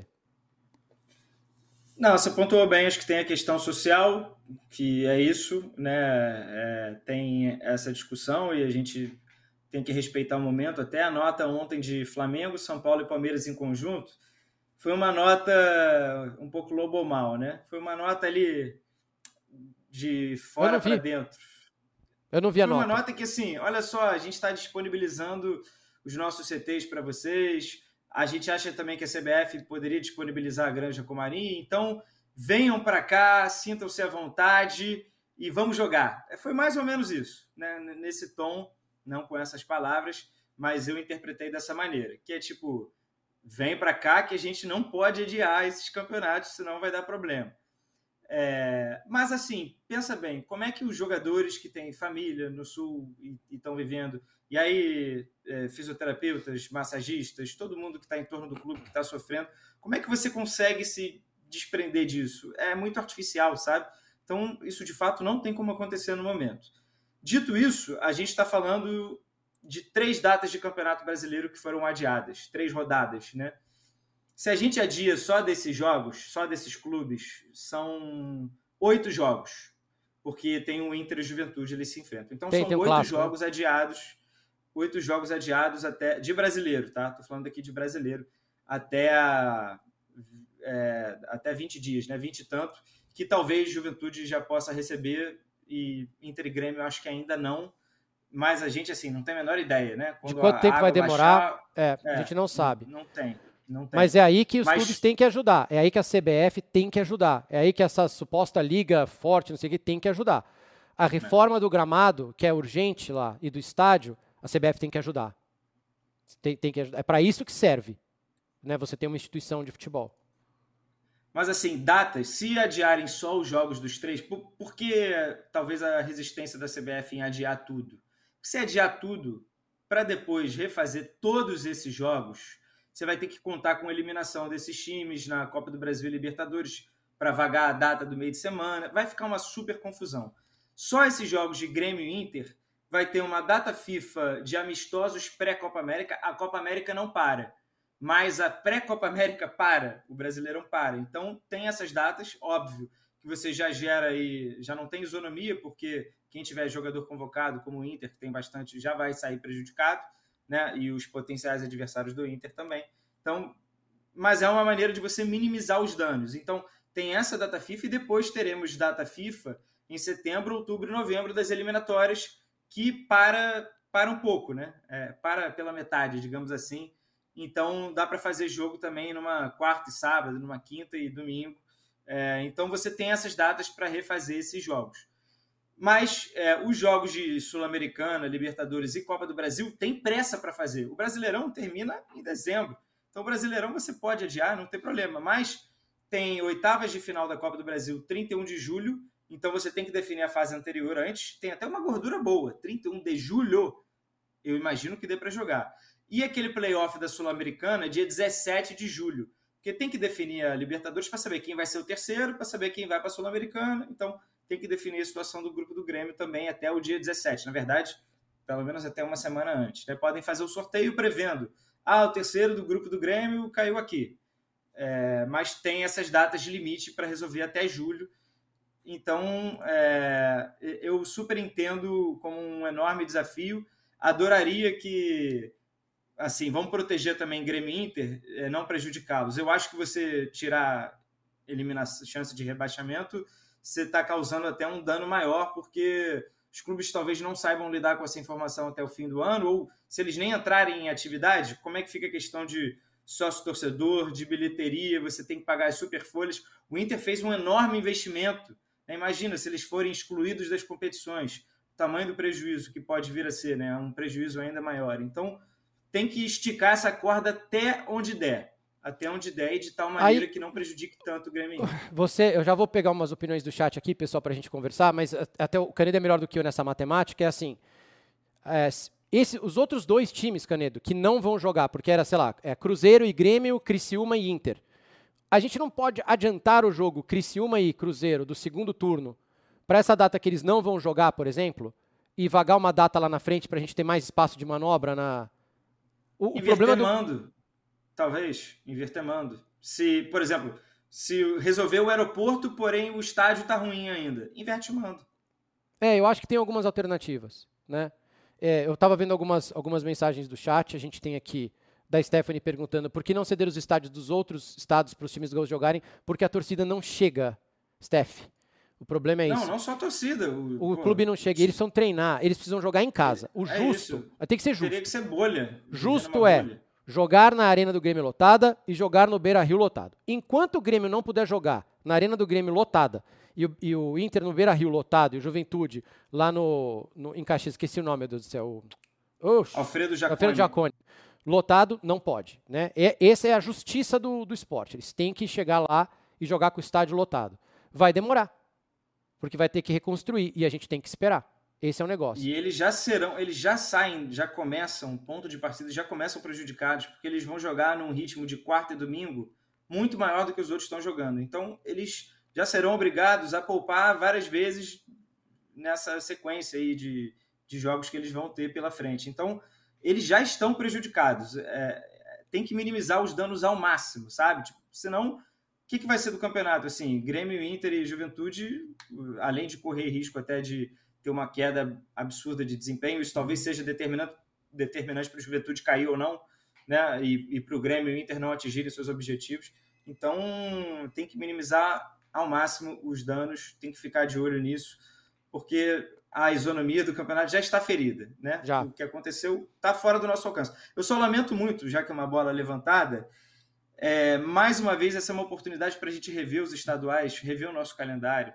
Não, você pontuou bem, acho que tem a questão social, que é isso, né? É, tem essa discussão e a gente tem que respeitar o momento. Até a nota ontem de Flamengo, São Paulo e Palmeiras em conjunto foi uma nota um pouco lobo mal, né? Foi uma nota ali de fora para dentro. Eu não vi a Foi nota. uma nota que, assim, olha só, a gente está disponibilizando os nossos C Tês para vocês. A gente acha também que a C B F poderia disponibilizar a Granja Comari. Então, venham para cá, sintam-se à vontade e vamos jogar. Foi mais ou menos isso, né? Nesse tom, não com essas palavras, mas eu interpretei dessa maneira. Que é tipo, vem para cá que a gente não pode adiar esses campeonatos, senão vai dar problema. É, mas assim, pensa bem, como é que os jogadores que têm família no Sul e estão vivendo, e aí é, fisioterapeutas, massagistas, todo mundo que está em torno do clube que está sofrendo, como é que você consegue se desprender disso? É muito artificial, sabe? Então isso de fato não tem como acontecer no momento. Dito isso, a gente está falando de três datas de Campeonato Brasileiro que foram adiadas, três rodadas, né? Se a gente adia só desses jogos, só desses clubes, são oito jogos, porque tem o Inter e o Juventude, eles se enfrentam. Então tem, são tem um oito clássico, jogos né? adiados, oito jogos adiados até de brasileiro, tá? Tô falando aqui de brasileiro, até a, é, até vinte dias, né? vinte e tanto, que talvez Juventude já possa receber e Inter e Grêmio eu acho que ainda não, mas a gente, assim, não tem a menor ideia, né? Quando de quanto tempo vai demorar, baixar, é, é, a gente não sabe. Não, não tem, não tem. Mas é aí que os mas... clubes têm que ajudar, é aí que a C B F tem que ajudar, é aí que essa suposta liga forte, não sei o que, tem que ajudar. A reforma do gramado, que é urgente lá, e do estádio, a C B F tem que ajudar. Tem, tem que ajudar. É para isso que serve, né? Você tem uma instituição de futebol. Mas assim, datas, se adiarem só os jogos dos três, por, por que talvez a resistência da C B F em adiar tudo? Se adiar tudo, para depois refazer todos esses jogos, você vai ter que contar com a eliminação desses times na Copa do Brasil e Libertadores para vagar a data do meio de semana. Vai ficar uma super confusão. Só esses jogos de Grêmio e Inter vai ter uma data FIFA de amistosos pré-Copa América. A Copa América não para, mas a pré-Copa América para, o Brasileirão para. Então tem essas datas, óbvio, que você já gera aí, já não tem isonomia, porque quem tiver jogador convocado, como o Inter, que tem bastante, já vai sair prejudicado, né? E os potenciais adversários do Inter também. Então, mas é uma maneira de você minimizar os danos. Então tem essa data FIFA e depois teremos data FIFA em setembro, outubro e novembro das eliminatórias, que para, para um pouco, né? É, para pela metade, digamos assim. Então, dá para fazer jogo também numa quarta e sábado, numa quinta e domingo. É, então, você tem essas datas para refazer esses jogos. Mas é, os jogos de Sul-Americana, Libertadores e Copa do Brasil tem pressa para fazer. O Brasileirão termina em dezembro. Então, o Brasileirão você pode adiar, não tem problema. Mas tem oitavas de final da Copa do Brasil, trinta e um de julho. Então, você tem que definir a fase anterior antes. Tem até uma gordura boa, trinta e um de julho. Eu imagino que dê para jogar. E aquele playoff da Sul-Americana, dia dezessete de julho. Porque tem que definir a Libertadores para saber quem vai ser o terceiro, para saber quem vai para a Sul-Americana. Então, tem que definir a situação do grupo do Grêmio também até o dia dezessete. Na verdade, pelo menos até uma semana antes. Né? Podem fazer o sorteio prevendo. Ah, o terceiro do grupo do Grêmio caiu aqui. É, mas tem essas datas de limite para resolver até julho. Então, é, eu super entendo como um enorme desafio. Adoraria que, assim, vamos proteger também Grêmio e Inter, é, não prejudicá-los. Eu acho que você tirar eliminação, chance de rebaixamento, você está causando até um dano maior, porque os clubes talvez não saibam lidar com essa informação até o fim do ano, ou se eles nem entrarem em atividade, como é que fica a questão de sócio-torcedor, de bilheteria, você tem que pagar as superfolhas. O Inter fez um enorme investimento. Imagina se eles forem excluídos das competições, o tamanho do prejuízo que pode vir a ser, né? Um prejuízo ainda maior. Então, tem que esticar essa corda até onde der. Até onde der e de tal maneira Aí, que não prejudique tanto o Grêmio. Você, eu já vou pegar umas opiniões do chat aqui, pessoal, para a gente conversar, mas até o Canedo é melhor do que eu nessa matemática, é assim, é, esse, os outros dois times, Canedo, que não vão jogar, porque era, sei lá, é Cruzeiro e Grêmio, Criciúma e Inter. A gente não pode adiantar o jogo Criciúma e Cruzeiro do segundo turno para essa data que eles não vão jogar, por exemplo, e vagar uma data lá na frente para a gente ter mais espaço de manobra na... O, o problema do... mando, talvez, inverter mando. Se, por exemplo, se resolver o aeroporto, porém o estádio está ruim ainda, inverte o mando. É, eu acho que tem algumas alternativas, né? É, eu estava vendo algumas, algumas mensagens do chat, a gente tem aqui da Stephanie perguntando por que não ceder os estádios dos outros estados para os times gaúchos jogarem, porque a torcida não chega, Steph. O problema é não, isso. Não, não só a torcida. O, o pô, clube não chega, eles precisam treinar, eles precisam jogar em casa. O é justo, isso. Tem que ser justo. Teria que ser bolha. Justo é bolha. Jogar na Arena do Grêmio lotada e jogar no Beira-Rio lotado. Enquanto o Grêmio não puder jogar na Arena do Grêmio lotada e o, e o Inter no Beira-Rio lotado e o Juventude lá no, no em Caxias, esqueci o nome, meu Deus do céu. Oxi, Alfredo Jaconi. Alfredo Jaconi. Lotado, não pode. Né? E, essa é a justiça do, do esporte. Eles têm que chegar lá e jogar com o estádio lotado. Vai demorar, porque vai ter que reconstruir e a gente tem que esperar. Esse é o negócio. E eles já serão, eles já saem, já começam, ponto de partida, já começam prejudicados, porque eles vão jogar num ritmo de quarta e domingo muito maior do que os outros estão jogando. Então, eles já serão obrigados a poupar várias vezes nessa sequência aí de, de jogos que eles vão ter pela frente. Então, eles já estão prejudicados. É, tem que minimizar os danos ao máximo, sabe? Tipo, senão, o que, que vai ser do campeonato? Assim, Grêmio, Inter e Juventude, além de correr risco até de ter uma queda absurda de desempenho, isso talvez seja determinante, determinante para o Juventude cair ou não, né? E, e para o Grêmio e o Inter não atingirem seus objetivos. Então, tem que minimizar ao máximo os danos, tem que ficar de olho nisso, porque a isonomia do campeonato já está ferida, né? Já. O que aconteceu está fora do nosso alcance. Eu só lamento muito, já que é uma bola levantada, é, mais uma vez essa é uma oportunidade para a gente rever os estaduais, rever o nosso calendário,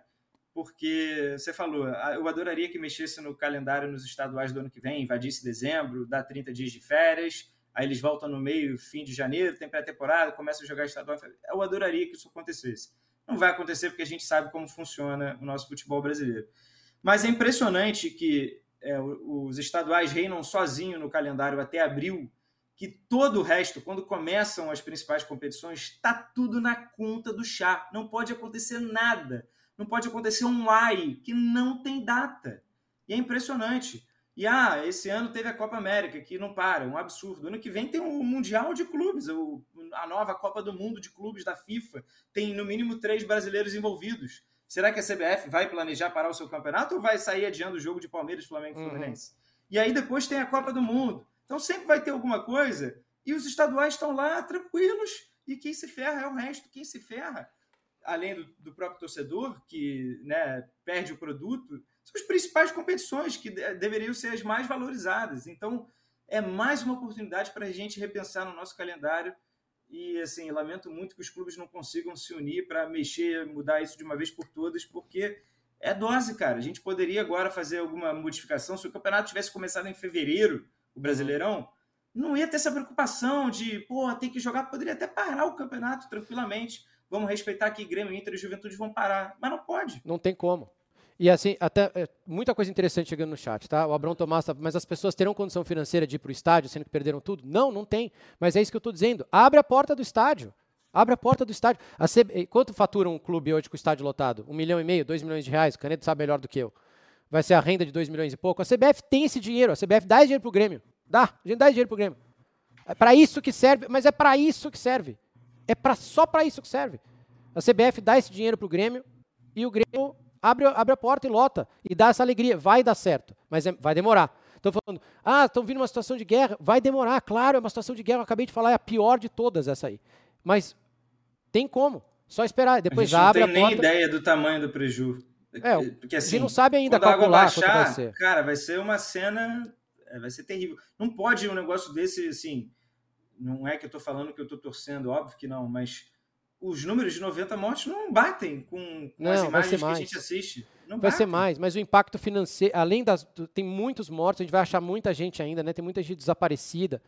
porque você falou, eu adoraria que mexesse no calendário nos estaduais do ano que vem, invadisse dezembro, dá trinta dias de férias, aí eles voltam no meio, fim de janeiro, tem pré-temporada, começam a jogar estadual. Eu adoraria que isso acontecesse. Não vai acontecer porque a gente sabe como funciona o nosso futebol brasileiro. Mas é impressionante que é, os estaduais reinam sozinhos no calendário até abril, que todo o resto, quando começam as principais competições, está tudo na conta do chá. Não pode acontecer nada. Não pode acontecer um ai, que não tem data. E é impressionante. E, ah, esse ano teve a Copa América, que não para, um absurdo. Ano que vem tem o Mundial de Clubes, o, a nova Copa do Mundo de Clubes da FIFA. Tem, no mínimo, três brasileiros envolvidos. Será que a C B F vai planejar parar o seu campeonato ou vai sair adiando o jogo de Palmeiras, Flamengo e Fluminense? Uhum. E aí depois tem a Copa do Mundo. Então sempre vai ter alguma coisa e os estaduais estão lá tranquilos e quem se ferra é o resto. Quem se ferra, além do, do próprio torcedor, que, né, perde o produto, são as principais competições que de, deveriam ser as mais valorizadas. Então é mais uma oportunidade para a gente repensar no nosso calendário. E, assim, lamento muito que os clubes não consigam se unir para mexer, mudar isso de uma vez por todas, porque é dose, cara. A gente poderia agora fazer alguma modificação. Se o campeonato tivesse começado em fevereiro, o Brasileirão, não ia ter essa preocupação de, pô, tem que jogar. Poderia até parar o campeonato tranquilamente. Vamos respeitar que Grêmio, Inter e Juventude vão parar. Mas não pode. Não tem como. E assim, até é, muita coisa interessante chegando no chat, tá? O Abrão Tomás, tá, mas as pessoas terão condição financeira de ir para o estádio, sendo que perderam tudo? Não, não tem. Mas é isso que eu estou dizendo. Abre a porta do estádio. Abre a porta do estádio. A C... Quanto fatura um clube hoje com o estádio lotado? Um milhão e meio, dois milhões de reais? O Canedo sabe melhor do que eu. Vai ser a renda de dois milhões e pouco? A C B F tem esse dinheiro. A C B F dá esse dinheiro para o Grêmio. Dá. A gente dá esse dinheiro para o Grêmio. É para isso que serve, mas é para isso que serve. É pra, só para isso que serve. A C B F dá esse dinheiro para o Grêmio e o Grêmio abre, abre a porta e lota. E dá essa alegria. Vai dar certo, mas é, vai demorar. Estão falando, ah, estão vindo uma situação de guerra. Vai demorar, claro, é uma situação de guerra. Eu acabei de falar, é a pior de todas essa aí. Mas tem como. Só esperar. Depois a abre a porta. Não tem nem ideia do tamanho do prejuízo. É, porque, assim, a gente não sabe ainda quando calcular a água baixar, quanto vai ser. Cara, vai ser uma cena... Vai ser terrível. Não pode um negócio desse, assim... Não é que eu estou falando que eu estou torcendo, óbvio que não, mas os números de noventa mortes não batem com, com não, as imagens que mais. a gente assiste. Não vai batem. ser mais, mas o impacto financeiro, além das... Tem muitos mortos, a gente vai achar muita gente ainda, né? Tem muita gente desaparecida.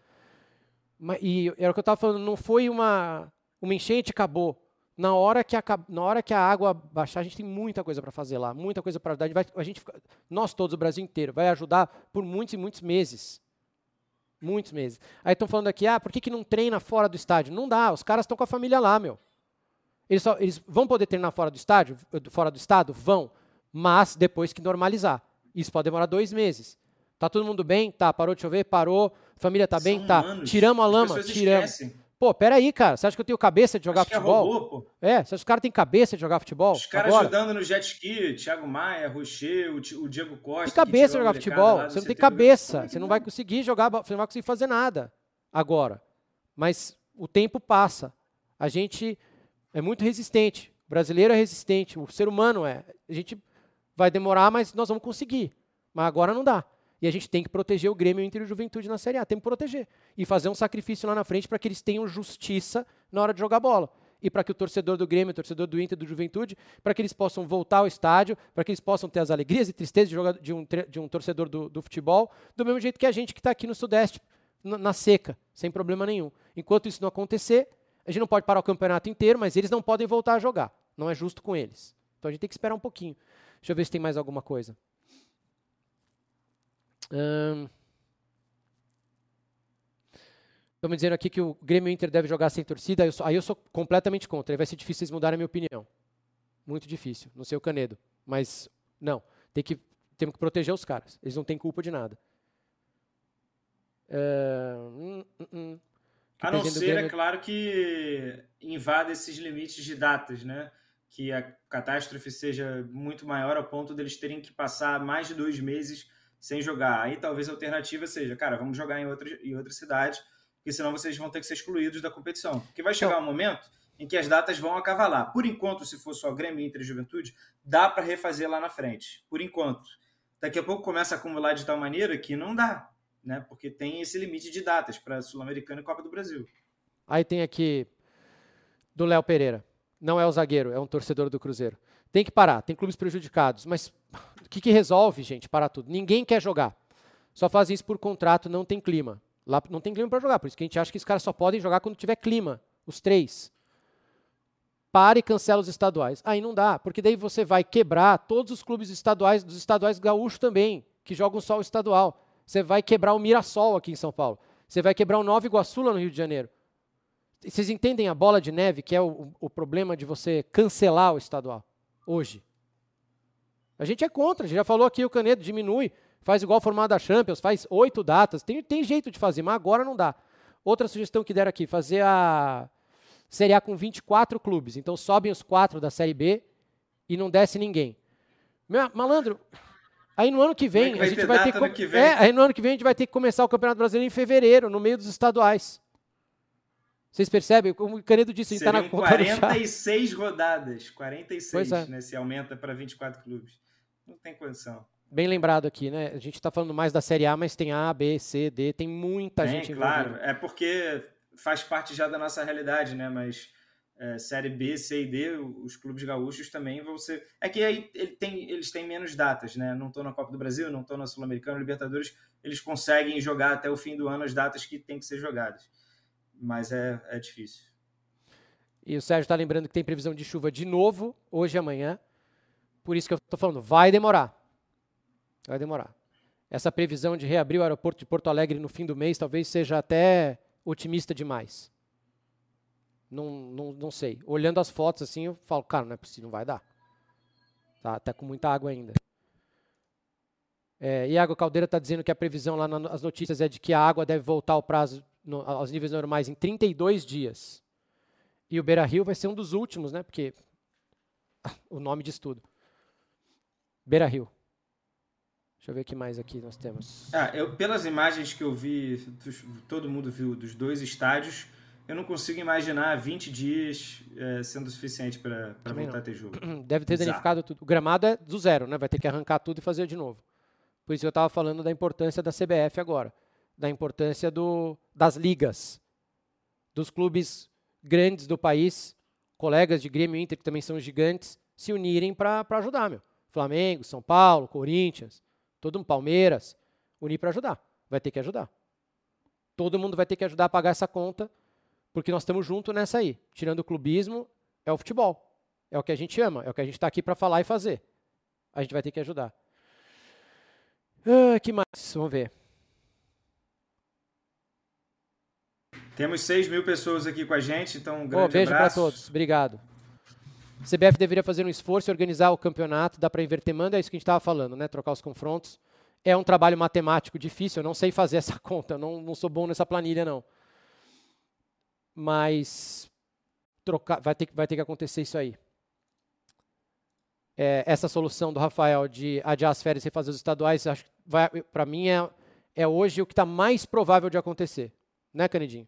Mas, e era o que eu estava falando, não foi uma, uma enchente e acabou. Na hora, que a, na hora que a água baixar, a gente tem muita coisa para fazer lá, muita coisa para ajudar. A gente vai, a gente, nós todos, o Brasil inteiro, vai ajudar por muitos e muitos meses. Muitos meses. Aí estão falando aqui, ah, por que, que não treina fora do estádio? Não dá, os caras estão com a família lá, meu. Eles, só, eles vão poder treinar fora do estádio, fora do estado? Vão, mas depois que normalizar. Isso pode demorar dois meses. Tá todo mundo bem? Tá. Parou de chover? Parou. Família tá bem? São tá. Anos. Tiramos a As lama? Tiramos. Esquecem. Pô, peraí, cara. Você acha que eu tenho cabeça de jogar Acho futebol? Que é, robô, pô. é, você acha que os caras têm cabeça de jogar futebol? Os caras agora? ajudando no jet ski, Thiago Maia, Rocher, o, o Diego Costa. Tem cabeça de jogar futebol. Você não tem cabeça. Você não vai conseguir jogar, você não vai conseguir fazer nada agora. Mas o tempo passa. A gente é muito resistente. O brasileiro é resistente. O ser humano é. A gente vai demorar, mas nós vamos conseguir. Mas agora não dá. E a gente tem que proteger o Grêmio, Inter e o Juventude na Série A. Tem que proteger. E fazer um sacrifício lá na frente para que eles tenham justiça na hora de jogar bola. E para que o torcedor do Grêmio, o torcedor do Inter e do Juventude, para que eles possam voltar ao estádio, para que eles possam ter as alegrias e tristezas de, jogar, de, um, de um torcedor do, do futebol, do mesmo jeito que a gente que está aqui no Sudeste, na, na seca, sem problema nenhum. Enquanto isso não acontecer, a gente não pode parar o campeonato inteiro, mas eles não podem voltar a jogar. Não é justo com eles. Então a gente tem que esperar um pouquinho. Deixa eu ver se tem mais alguma coisa. Hum... Estamos dizendo aqui que o Grêmio Inter deve jogar sem torcida, aí eu, sou, aí eu sou completamente contra. Aí vai ser difícil vocês mudarem a minha opinião. Muito difícil. Não sei o Canedo. Mas, não. Tem que, temos que proteger os caras. Eles não têm culpa de nada. É, hum, hum, hum. A não ser, Grêmio... é claro, que invada esses limites de datas, né? Que a catástrofe seja muito maior ao ponto deles terem que passar mais de dois meses sem jogar. Aí talvez a alternativa seja, cara, vamos jogar em outra, em outra cidade, porque senão vocês vão ter que ser excluídos da competição. Porque vai chegar um momento em que as datas vão acavalar. Por enquanto, se for só Grêmio, Inter e Juventude, dá para refazer lá na frente. Por enquanto. Daqui a pouco começa a acumular de tal maneira que não dá, né? Porque tem esse limite de datas para Sul-Americana e Copa do Brasil. Aí tem aqui do Léo Pereira. Não é o zagueiro, é um torcedor do Cruzeiro. Tem que parar, tem clubes prejudicados. Mas o que, que resolve, gente, parar tudo? Ninguém quer jogar. Só fazem isso por contrato, não tem clima. Lá não tem clima para jogar, por isso que a gente acha que os caras só podem jogar quando tiver clima. Os três. Para e cancela os estaduais. Aí não dá, porque daí você vai quebrar todos os clubes estaduais, dos estaduais gaúchos também, que jogam só o estadual. Você vai quebrar o Mirassol aqui em São Paulo. Você vai quebrar o Nova Iguaçu lá no Rio de Janeiro. Vocês entendem a bola de neve, que é o, o problema de você cancelar o estadual hoje? A gente é contra, a gente já falou aqui, o Canedo diminui, faz igual o formato da Champions, faz oito datas, tem, tem jeito de fazer, mas agora não dá. Outra sugestão que deram aqui, fazer a Série A com vinte e quatro clubes. Então sobem os quatro da Série B e não desce ninguém. Meu, malandro, aí no ano que vem, é que a gente vai ter que, que vem? É, aí no ano que vem a gente vai ter que começar o Campeonato Brasileiro em fevereiro, no meio dos estaduais. Vocês percebem? Como o Canedo disse, a gente está na conta quarenta e seis rodadas. quarenta e seis, é. né? Se aumenta para vinte e quatro clubes. Não tem condição. Bem lembrado aqui, né? A gente está falando mais da Série A, mas tem A, B, C, D, tem muita tem, gente envolvida. Claro, é porque faz parte já da nossa realidade, né? Mas é, Série B, C e D, os clubes gaúchos também vão ser... É que aí ele tem, eles têm menos datas, né? Não estão na Copa do Brasil, não estão na Sul-Americana, Libertadores, eles conseguem jogar até o fim do ano as datas que tem que ser jogadas. Mas é, é difícil. E o Sérgio está lembrando que tem previsão de chuva de novo, hoje e amanhã. Por isso que eu estou falando, vai demorar. Vai demorar. Essa previsão de reabrir o aeroporto de Porto Alegre no fim do mês talvez seja até otimista demais. Não, não, não sei. Olhando as fotos assim, eu falo, cara, não é possível, não vai dar. Tá, tá com muita água ainda. É, Iago Caldeira está dizendo que a previsão lá nas notícias é de que a água deve voltar ao prazo, no, aos níveis normais em trinta e dois dias. E o Beira-Rio vai ser um dos últimos, né? Porque o nome diz tudo. Beira-Rio. Deixa eu ver o que mais aqui nós temos. Ah, eu, pelas imagens que eu vi, dos, todo mundo viu dos dois estádios, eu não consigo imaginar vinte dias é, sendo suficiente para voltar não. a ter jogo. Deve ter Exato. danificado tudo. O gramado é do zero, né? Vai ter que arrancar tudo e fazer de novo. Por isso que eu estava falando da importância da C B F agora. Da importância do, das ligas. Dos clubes grandes do país, colegas de Grêmio e Inter, que também são gigantes, se unirem para ajudar, meu. Flamengo, São Paulo, Corinthians, todo mundo, Palmeiras, unir para ajudar. Vai ter que ajudar. Todo mundo vai ter que ajudar a pagar essa conta, porque nós estamos juntos nessa aí. Tirando o clubismo, é o futebol. É o que a gente ama, é o que a gente está aqui para falar e fazer. A gente vai ter que ajudar. Ah, que mais? Vamos ver. Temos seis mil pessoas aqui com a gente, então um grande oh, beijo abraço. para todos, obrigado. A C B F deveria fazer um esforço e organizar o campeonato, dá para inverter mando, é isso que a gente estava falando, né? Trocar os confrontos. É um trabalho matemático difícil, eu não sei fazer essa conta, eu não, não sou bom nessa planilha, não. Mas trocar, vai, ter, vai ter que acontecer isso aí. É, essa solução do Rafael de adiar as férias e refazer os estaduais, para mim é, é hoje o que está mais provável de acontecer. Né, Canedinho?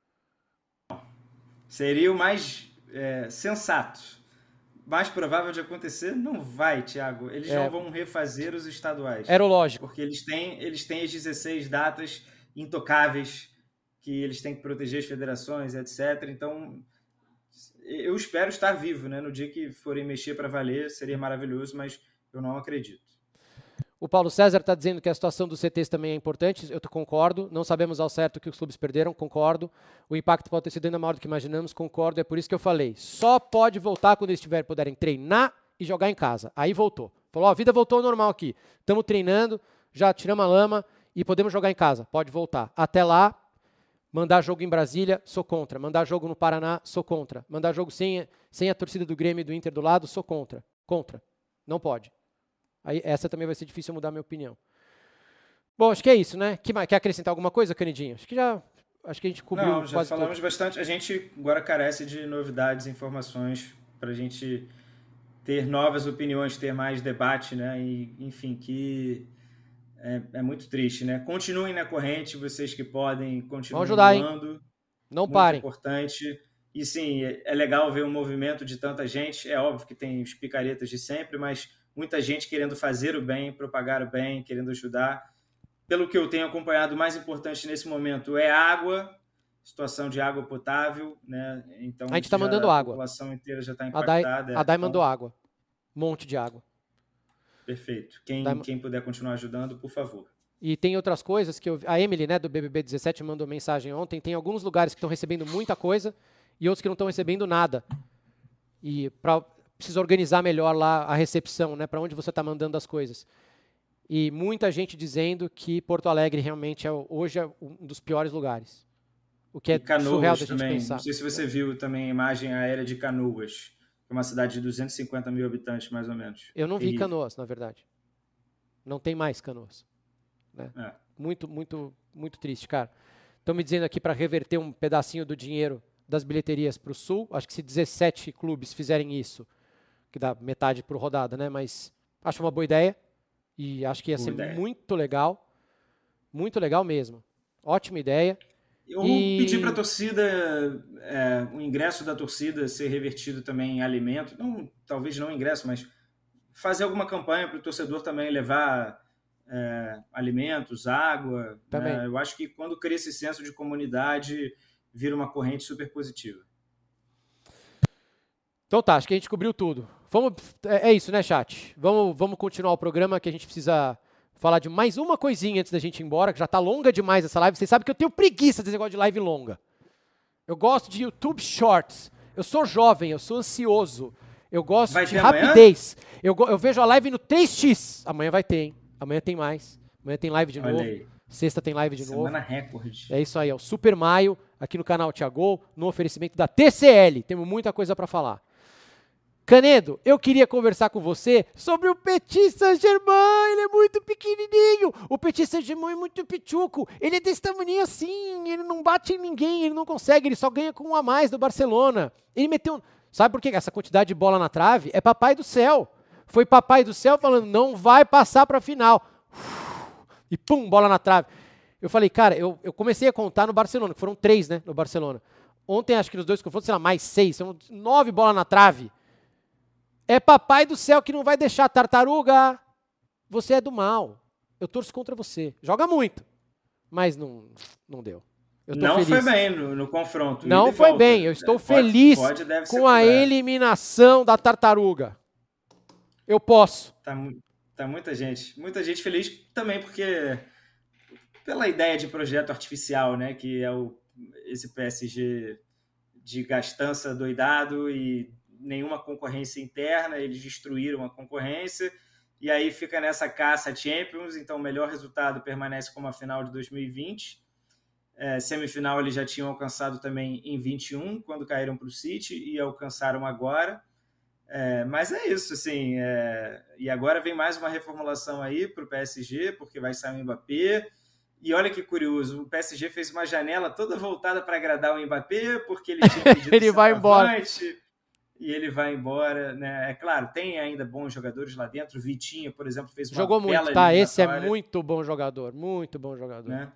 Seria o mais é, sensato. Mais provável de acontecer? Não vai, Thiago. Eles é, não vão refazer os estaduais. Era o lógico. Porque eles têm, eles têm as dezesseis datas intocáveis que eles têm que proteger as federações, etcétera. Então, eu espero estar vivo, né? No dia que forem mexer para valer, seria maravilhoso, mas eu não acredito. O Paulo César está dizendo que a situação dos C Tês também é importante, eu concordo, não sabemos ao certo o que os clubes perderam, concordo, o impacto pode ter sido ainda maior do que imaginamos, concordo, é por isso que eu falei, só pode voltar quando eles tiverem, puderem treinar e jogar em casa, aí voltou, falou, ó, a vida voltou ao normal aqui, estamos treinando, já tiramos a lama e podemos jogar em casa, pode voltar, até lá, mandar jogo em Brasília, sou contra, mandar jogo no Paraná, sou contra, mandar jogo sem, sem a torcida do Grêmio e do Inter do lado, sou contra, contra, não pode. Aí, essa também vai ser difícil mudar a minha opinião. Bom, acho que é isso, né? Que mais? Quer acrescentar alguma coisa, Canedinho? Acho que já, acho que a gente cobriu Não, já quase falamos tudo. bastante. A gente agora carece de novidades, informações para a gente ter novas opiniões, ter mais debate, né? E, enfim, que é, é muito triste, né? Continuem na corrente, vocês que podem, continuem Vamos ajudar, doando. hein? Não muito parem. Importante. E sim, é legal ver um movimento de tanta gente. É óbvio que tem os picaretas de sempre, mas muita gente querendo fazer o bem, propagar o bem, querendo ajudar. Pelo que eu tenho acompanhado, o mais importante nesse momento é água, situação de água potável, né? Então, a gente está mandando água. A população inteira já está impactada. A Dai, a Dai então... mandou água. Um monte de água. Perfeito. Quem, Dai... quem puder continuar ajudando, por favor. E tem outras coisas que eu... A Emily, né, do B B B dezessete, mandou mensagem ontem. Tem alguns lugares que estão recebendo muita coisa e outros que não estão recebendo nada. E pra... precisa organizar melhor lá a recepção, né, para onde você está mandando as coisas. E muita gente dizendo que Porto Alegre realmente é, hoje é um dos piores lugares. O que é Canoas surreal da gente também. pensar. Não sei se você viu também a imagem aérea de Canoas, que é uma cidade de duzentos e cinquenta mil habitantes, mais ou menos. Eu não vi Terrível. Canoas, na verdade. Não tem mais Canoas. Né? É. Muito, muito, muito triste, cara. Estão me dizendo aqui para reverter um pedacinho do dinheiro das bilheterias para o Sul. Acho que se dezessete clubes fizerem isso, que dá metade por rodada, né? Mas acho uma boa ideia. E acho que ia Boa ser ideia. muito legal. Muito legal mesmo. Ótima ideia. Eu e... pedi para a torcida, é, o ingresso da torcida ser revertido também em alimento. Não, talvez não ingresso, mas fazer alguma campanha para o torcedor também levar é, alimentos, água. Também. Né? Eu acho que quando cria esse senso de comunidade, vira uma corrente super positiva. Então tá, acho que a gente cobriu tudo. Vamos, é, é isso, né, chat? Vamos, vamos continuar o programa, que a gente precisa falar de mais uma coisinha antes da gente ir embora, que já tá longa demais essa live. Vocês sabem que eu tenho preguiça desse negócio de live longa. Eu gosto de YouTube Shorts. Eu sou jovem, eu sou ansioso. Eu gosto Vai de ter rapidez. Eu, eu vejo a live no três x. Amanhã vai ter, hein? Amanhã tem mais. Amanhã tem live de Olha novo. aí. Sexta tem live de Semana novo. recorde. É isso aí, é o Super Maio, aqui no canal Thiago, no oferecimento da T C L. Temos muita coisa para falar. Canedo, eu queria conversar com você sobre o Petit Saint-Germain. Ele é muito pequenininho. O Petit Saint-Germain é muito pichuco. Ele é desse tamanho assim. Ele não bate em ninguém. Ele não consegue. Ele só ganha com um a mais do Barcelona. Ele meteu... Sabe por quê? Essa quantidade de bola na trave é papai do céu. Foi papai do céu falando, não vai passar para a final. E pum, bola na trave. Eu falei, cara, eu, eu comecei a contar no Barcelona, que foram três, né, no Barcelona. Ontem, acho que nos dois confrontos, sei lá, mais seis. São nove bolas na trave. É papai do céu que não vai deixar. Tartaruga, você é do mal. Eu torço contra você. Joga muito, mas não, não deu. Eu tô não feliz. foi bem no, no confronto. Não foi volta. bem. Eu estou pode, feliz pode, com a eliminação da Tartaruga. Eu posso. Tá, tá muita gente. Muita gente feliz também porque pela ideia de projeto artificial, né? Que é o, esse P S G de gastança doidado e nenhuma concorrência interna, eles destruíram a concorrência, e aí fica nessa caça a Champions, então o melhor resultado permanece como a final de dois mil e vinte. É, semifinal eles já tinham alcançado também em vinte e um, quando caíram para o City, e alcançaram agora. É, mas é isso, assim, é, e agora vem mais uma reformulação aí para o P S G, porque vai sair o Mbappé, e olha que curioso, o P S G fez uma janela toda voltada para agradar o Mbappé, porque ele tinha pedido ele vai embora. E ele vai embora, né? É claro, tem ainda bons jogadores lá dentro. O Vitinho, por exemplo, fez uma Jogou bela muito, tá? Esse é eliminatória, muito bom jogador, muito bom jogador. né?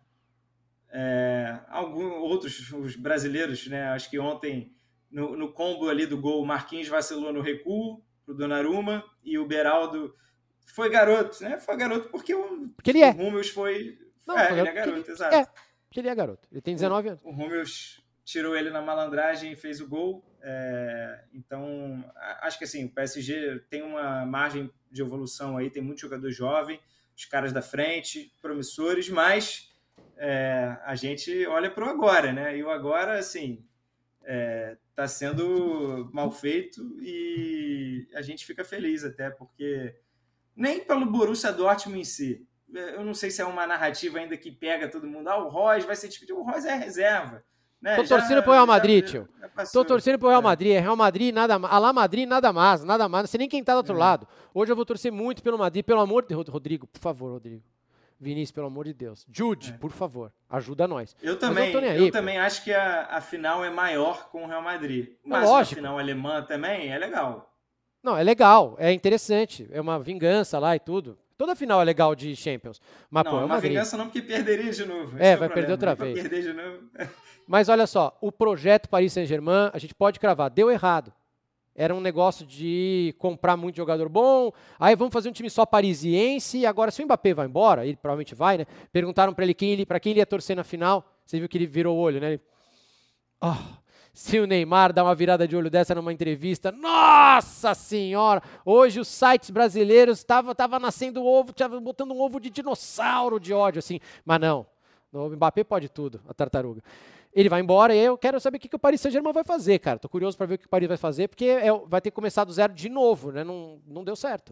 É, alguns outros os brasileiros, né? Acho que ontem, no, no combo ali do gol, o Marquinhos vacilou no recuo pro Donnarumma e o Beraldo foi garoto, né? Foi garoto porque o, porque ele é. o Hummels foi... Não, é, ele é garoto, ele, exato. É, porque ele é garoto. Ele tem dezenove anos. O Hummels tirou ele na malandragem e fez o gol. É, então, acho que assim, o P S G tem uma margem de evolução aí, tem muito jogador jovem, os caras da frente, promissores, mas é, a gente olha para o agora, né? E o agora, assim, está é, sendo mal feito e a gente fica feliz até, porque nem pelo Borussia Dortmund em si, eu não sei se é uma narrativa ainda que pega todo mundo, ah, o Royce vai ser tipo, o Royce é reserva. Né? Tô já, torcendo pro Real Madrid, já, tio. já Tô torcendo pro Real Madrid. É Real Madrid, nada mais. Alá Madrid, nada mais, nada mais. Não sei nem quem tá do outro é. lado. Hoje eu vou torcer muito pelo Madrid, pelo amor de Deus. Rodrigo, por favor, Rodrigo. Vinícius, pelo amor de Deus. Jude, é. por favor, ajuda nós. Eu também, eu, aí, eu também acho que a, a final é maior com o Real Madrid. Mas a final alemã também é legal. Não, é legal, é interessante. É uma vingança lá e tudo. Toda final é legal de Champions. Mas, não, pô, é uma o Madrid. vingança não, porque perderia de novo. É, Esse vai o perder problema. outra Vai vez. perder de novo. Mas olha só, o projeto Paris Saint-Germain, a gente pode cravar, deu errado. Era um negócio de comprar muito jogador bom, aí vamos fazer um time só parisiense, agora se o Mbappé vai embora, ele provavelmente vai, né? Perguntaram para ele quem ele, para quem ele ia torcer na final, você viu que ele virou o olho, né? Ele, oh, se o Neymar dá uma virada de olho dessa numa entrevista, nossa senhora, hoje os sites brasileiros estavam tava nascendo ovo, tava botando um ovo de dinossauro de ódio, assim, mas não, o Mbappé pode tudo, a tartaruga. Ele vai embora e eu quero saber o que, que o Paris Saint-Germain vai fazer, cara. Tô curioso para ver o que o Paris vai fazer, porque é, vai ter que começar do zero de novo, né? Não, não deu certo.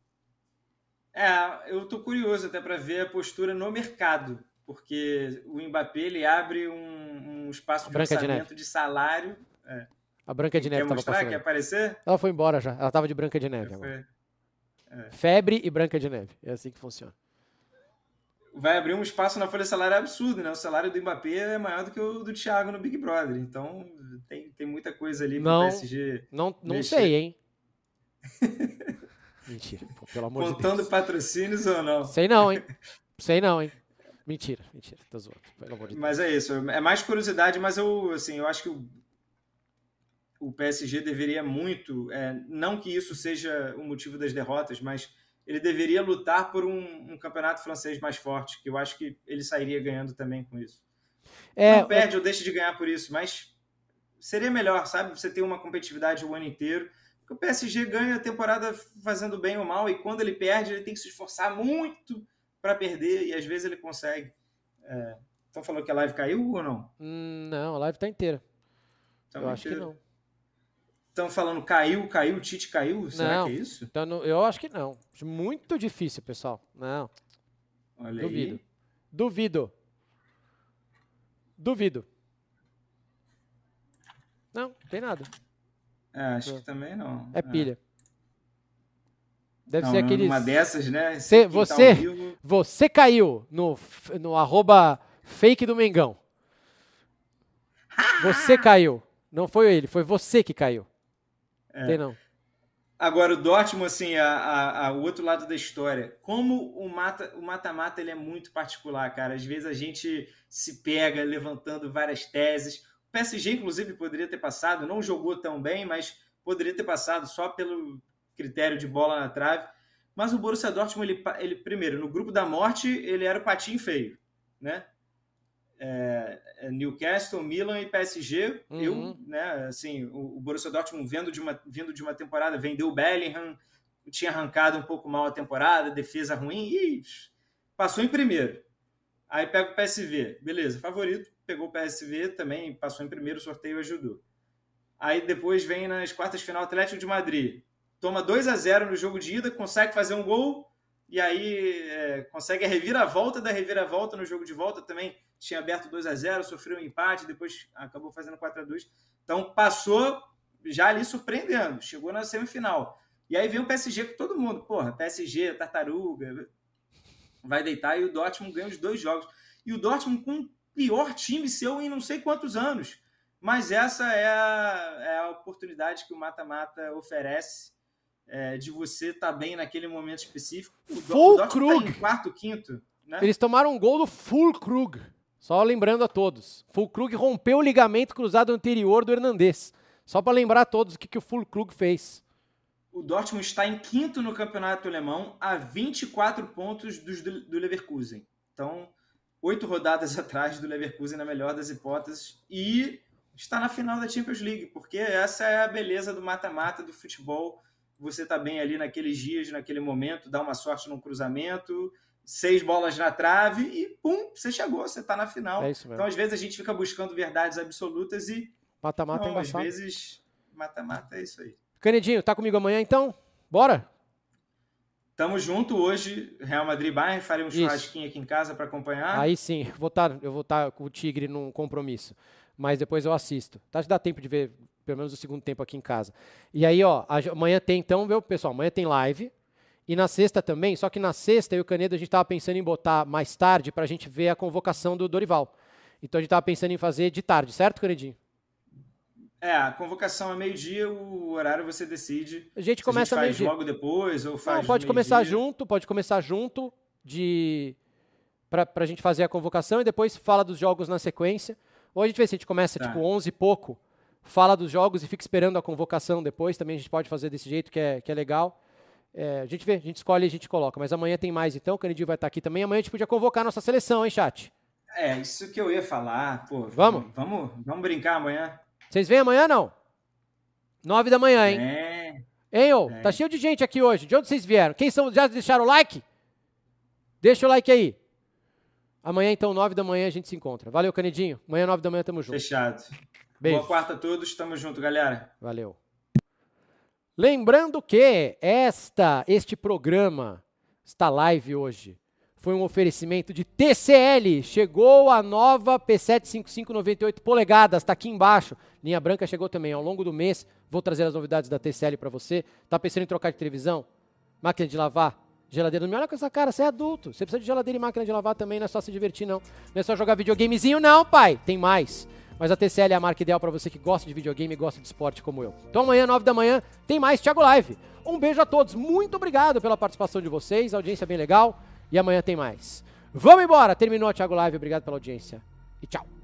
É, eu tô curioso até para ver a postura no mercado, porque o Mbappé ele abre um, um espaço de Branca de orçamento Neve. de salário. É. A Branca de Neve Quer estava mostrar? passando. Quer aparecer? Ela foi embora já. Ela tava de Branca de Neve Já agora. foi. É. Febre e Branca de Neve. É assim que funciona. Vai abrir um espaço na folha salarial absurdo, né? O salário do Mbappé é maior do que o do Thiago no Big Brother. Então, tem, tem muita coisa ali pro Não, P S G. não, não mexer. sei, hein? Mentira, pô, pelo amor de Contando Deus. patrocínios ou não. Sei não, hein? Sei não, hein? Mentira, mentira. Tô zoando. Pelo amor de Deus. Mas é isso. É mais curiosidade, mas eu, assim, eu acho que o, o P S G deveria muito, é, não que isso seja o motivo das derrotas, mas ele deveria lutar por um, um campeonato francês mais forte, que eu acho que ele sairia ganhando também com isso. É, não perde ou deixa de ganhar por isso, mas seria melhor, sabe? Você ter uma competitividade o ano inteiro. Porque o P S G ganha a temporada fazendo bem ou mal, e quando ele perde, ele tem que se esforçar muito para perder, e às vezes ele consegue. É... Então falou que a live caiu ou não? Hum, não, a live tá inteira. Então, eu acho que não. Estão falando caiu, caiu, o Tite caiu? Será Não, que é isso? Então, não- eu acho que não. Acho muito difícil, pessoal. Não, Olha duvido. aí. Duvido. Duvido. Não, não tem nada. É, acho Não. que também não. É pilha. Deve Não, ser aqueles... Uma dessas, né? Cê- Quem tá ao você, vivo- você caiu no, f- no arroba fake do Mengão. Você caiu. Não foi ele, foi você que caiu. É. Tem não. Agora, o Dortmund, assim, a, a, a- o outro lado da história. Como o mata, o mata-mata ele é muito particular, cara. Às vezes a gente se pega levantando várias teses. O P S G, inclusive, poderia ter passado. Não jogou tão bem, mas poderia ter passado só pelo critério de bola na trave. Mas o Borussia Dortmund, ele, pa- ele primeiro, no grupo da morte, ele era o patinho feio, né? É, é Newcastle, Milan e P S G. Uhum. Eu, né, assim, o, o Borussia Dortmund vendo de uma, vindo de uma temporada, vendeu o Bellingham, tinha arrancado um pouco mal a temporada, defesa ruim, e passou em primeiro. Aí pega o P S V, beleza, favorito, pegou o P S V também, passou em primeiro, o sorteio ajudou. Aí depois vem nas quartas de final Atlético de Madrid, toma dois a zero no jogo de ida, consegue fazer um gol, e aí é, consegue a reviravolta da reviravolta no jogo de volta também. Tinha aberto dois a zero, sofreu um empate, depois acabou fazendo quatro a dois. Então passou já ali surpreendendo, chegou na semifinal. E aí vem o P S G com todo mundo. Porra, P S G, tartaruga, vai deitar, e o Dortmund ganha os dois jogos. E o Dortmund com o pior time seu em não sei quantos anos. Mas essa é a, é a oportunidade que o mata-mata oferece, é, de você estar tá bem naquele momento específico. O, Do- o Dortmund tá em quarto, quinto, né? Eles tomaram um gol do Füllkrug. Só lembrando a todos. Füllkrug rompeu o ligamento cruzado anterior do Hernandez. Só para lembrar a todos o que, que o Füllkrug fez. O Dortmund está em quinto no campeonato alemão, a vinte e quatro pontos dos do, do Leverkusen. Então, oito rodadas atrás do Leverkusen, na melhor das hipóteses. E está na final da Champions League, porque essa é a beleza do mata-mata do futebol. Você está bem ali naqueles dias, naquele momento, dá uma sorte num cruzamento, seis bolas na trave e pum, você chegou, você está na final. É isso mesmo. Então, às vezes, a gente fica buscando verdades absolutas e Mata-mata é não, às embaçado. vezes, mata-mata é isso aí. Canedinho, tá comigo amanhã então? Bora? Tamo junto hoje, Real Madrid Bayern, farei um Isso. churrasquinho aqui em casa para acompanhar. Aí sim, vou tá, eu vou estar com o Tigre num compromisso. Mas depois eu assisto. Tá? Dá tempo de ver pelo menos o segundo tempo aqui em casa. E aí, ó, a- amanhã tem então, viu, pessoal? Amanhã tem live. E na sexta também, só que na sexta eu e o Canedo a gente tava pensando em botar mais tarde pra gente ver a convocação do Dorival. Então a gente tava pensando em fazer de tarde, certo, Canedinho? É, a convocação é meio-dia, o horário você decide. A gente Se começa a gente faz meio-dia. logo depois ou faz Não, pode no começar meio-dia. junto, pode começar junto de pra, pra gente fazer a convocação e depois fala dos jogos na sequência. Ou a gente vê se a gente começa Tá. tipo onze e pouco, fala dos jogos e fica esperando a convocação depois. Também a gente pode fazer desse jeito que é, que é legal. É, a gente vê, a gente escolhe e a gente coloca. Mas amanhã tem mais então, o Canidinho vai estar aqui também. Amanhã a gente podia convocar a nossa seleção, hein, chat? É, isso que eu ia falar. Pô, Vamos? Vamos, vamos brincar amanhã? Vocês vêm amanhã não? Nove da manhã, hein? É. Hein, ô? É. Tá cheio de gente aqui hoje. De onde vocês vieram? Quem são? Já deixaram o like? Deixa o like aí. Amanhã, então, nove da manhã, a gente se encontra. Valeu, Canidinho. Amanhã, nove da manhã, tamo junto. Fechado. Beijo. Boa quarta a todos. Tamo junto, galera. Valeu. Lembrando que esta, este programa, esta live hoje, foi um oferecimento de T C L. Chegou a nova P sete cinquenta e cinco noventa e oito polegadas, está aqui embaixo. Linha branca chegou também. Ao longo do mês, vou trazer as novidades da T C L para você. Tá pensando em trocar de televisão? Máquina de lavar? Geladeira? Não me olha com essa cara, você é adulto. Você precisa de geladeira e máquina de lavar também, não é só se divertir, não. Não é só jogar videogamezinho, não, pai. Tem mais. Mas a T C L é a marca ideal para você que gosta de videogame e gosta de esporte como eu. Então amanhã, nove da manhã, tem mais Thiago Live. Um beijo a todos. Muito obrigado pela participação de vocês. A audiência é bem legal. E amanhã tem mais. Vamos embora. Terminou a Thiago Live. Obrigado pela audiência. E tchau.